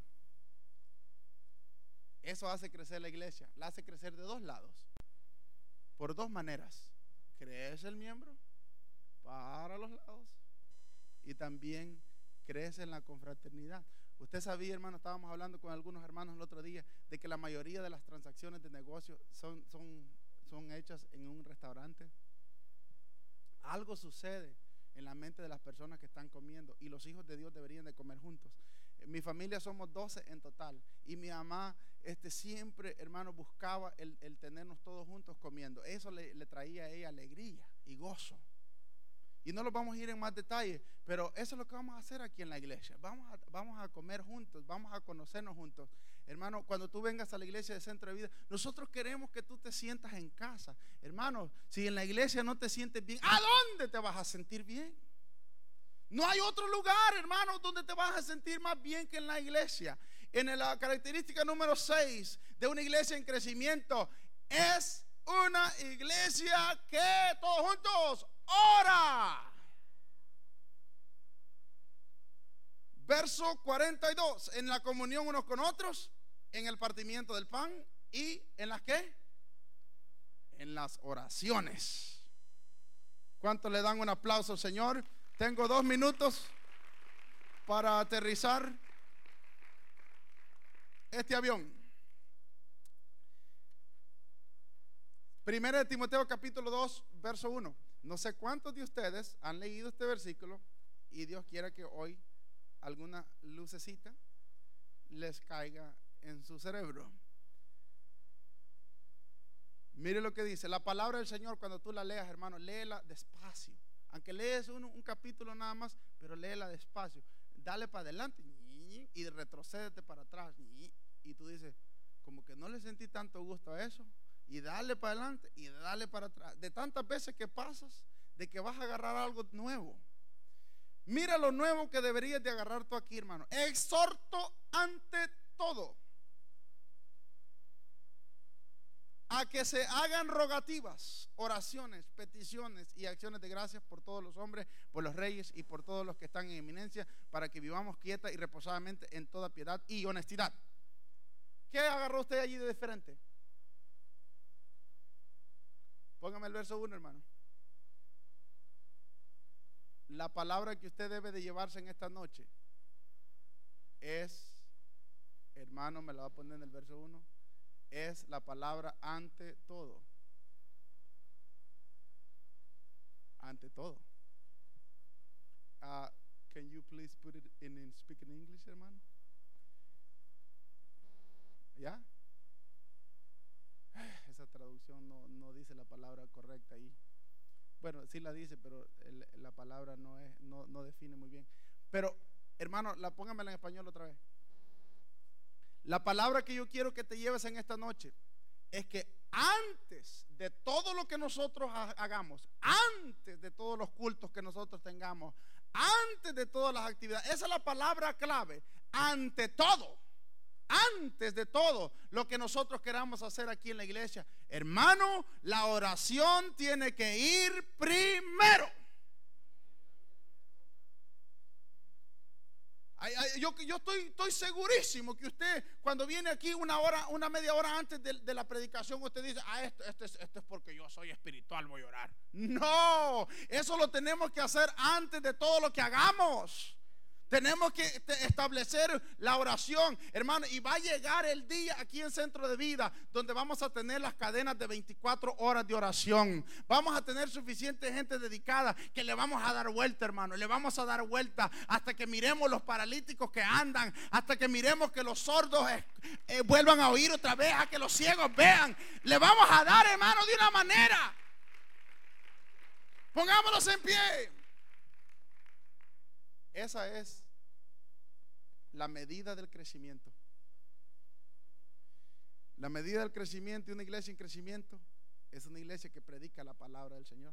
eso hace crecer la iglesia. La hace crecer de dos lados, por dos maneras. Crece el miembro para los lados, y también crece en la confraternidad. Usted sabía, hermano, estábamos hablando con algunos hermanos el otro día, de que la mayoría de las transacciones de negocio son hechas en un restaurante. Algo sucede en la mente de las personas que están comiendo, y los hijos de Dios deberían de comer juntos. Mi familia somos 12 en total, y mi mamá siempre, hermano, buscaba el tenernos todos juntos comiendo. Eso le traía a ella alegría y gozo. Y no lo vamos a ir en más detalle, pero eso es lo que vamos a hacer aquí en la iglesia. Vamos a comer juntos, vamos a conocernos juntos. Hermano, cuando tú vengas a la iglesia de Centro de Vida, nosotros queremos que tú te sientas en casa. Hermano, si en la iglesia no te sientes bien, ¿a dónde te vas a sentir bien? No hay otro lugar, hermano, donde te vas a sentir más bien que en la iglesia. En la característica número 6 de una iglesia en crecimiento, es una iglesia que todos juntos ora. Verso 42. En la comunión unos con otros, en el partimiento del pan, y en las ¿qué? En las oraciones. ¿Cuántos le dan un aplauso al Señor? Tengo 2 minutos para aterrizar este avión. Primera de Timoteo capítulo 2 verso 1. No sé cuántos de ustedes han leído este versículo, y Dios quiera que hoy alguna lucecita les caiga en su cerebro. Mire lo que dice la palabra del Señor. Cuando tú la leas, hermano, léela despacio. Aunque lees un capítulo nada más, pero léela despacio. Dale para adelante y retrocédete para atrás. Y tú dices, como que no le sentí tanto gusto a eso. Y dale para adelante y dale para atrás. De tantas veces que pasas, de que vas a agarrar algo nuevo. Mira lo nuevo que deberías de agarrar tú aquí, hermano. Exhorto ante todo a que se hagan rogativas, oraciones, peticiones y acciones de gracias por todos los hombres, por los reyes y por todos los que están en eminencia, para que vivamos quieta y reposadamente en toda piedad y honestidad. ¿Qué agarró usted allí de diferente? Póngame el verso 1, hermano. La palabra que usted debe de llevarse en esta noche es, hermano, me la va a poner en el verso 1, es la palabra ante todo. Ante todo. Can you please put it in speaking English, hermano? ¿Ya? Esa traducción no dice la palabra correcta ahí. Bueno, sí la dice, pero la palabra no define muy bien. Pero, hermano, póngamela en español otra vez. La palabra que yo quiero que te lleves en esta noche es que antes de todo lo que nosotros hagamos, antes de todos los cultos que nosotros tengamos, antes de todas las actividades, esa es la palabra clave, ante todo. antes de todo lo que nosotros queramos hacer aquí en la iglesia. Hermano, la oración tiene que ir primero. Yo estoy segurísimo que usted, cuando viene aquí una media hora antes de la predicación, usted dice: esto es porque yo soy espiritual, voy a orar. No, eso lo tenemos que hacer antes de todo lo que hagamos. Tenemos que establecer la oración, hermano, y va a llegar el día aquí en Centro de Vida donde vamos a tener las cadenas de 24 horas de oración. Vamos a tener suficiente gente dedicada que le vamos a dar vuelta, hermano. Le vamos a dar vuelta hasta que miremos los paralíticos que andan, hasta que miremos que los sordos vuelvan a oír otra vez, a que los ciegos vean. Le vamos a dar, hermano, de una manera. Pongámonos en pie. Esa es la medida del crecimiento. La medida del crecimiento de una iglesia en crecimiento es una iglesia que predica la palabra del Señor.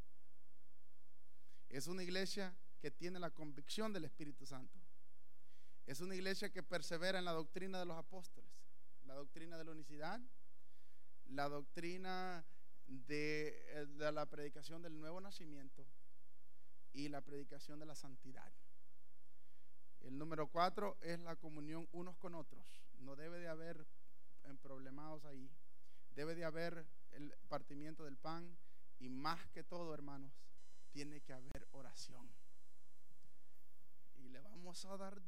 Es una iglesia que tiene la convicción del Espíritu Santo. Es una iglesia que persevera en la doctrina de los apóstoles, la doctrina de la unicidad, la doctrina de la predicación del nuevo nacimiento y la predicación de la santidad. El número 4 es la comunión unos con otros. No debe de haber problemados ahí. Debe de haber el partimiento del pan. Y más que todo, hermanos, tiene que haber oración. Y le vamos a dar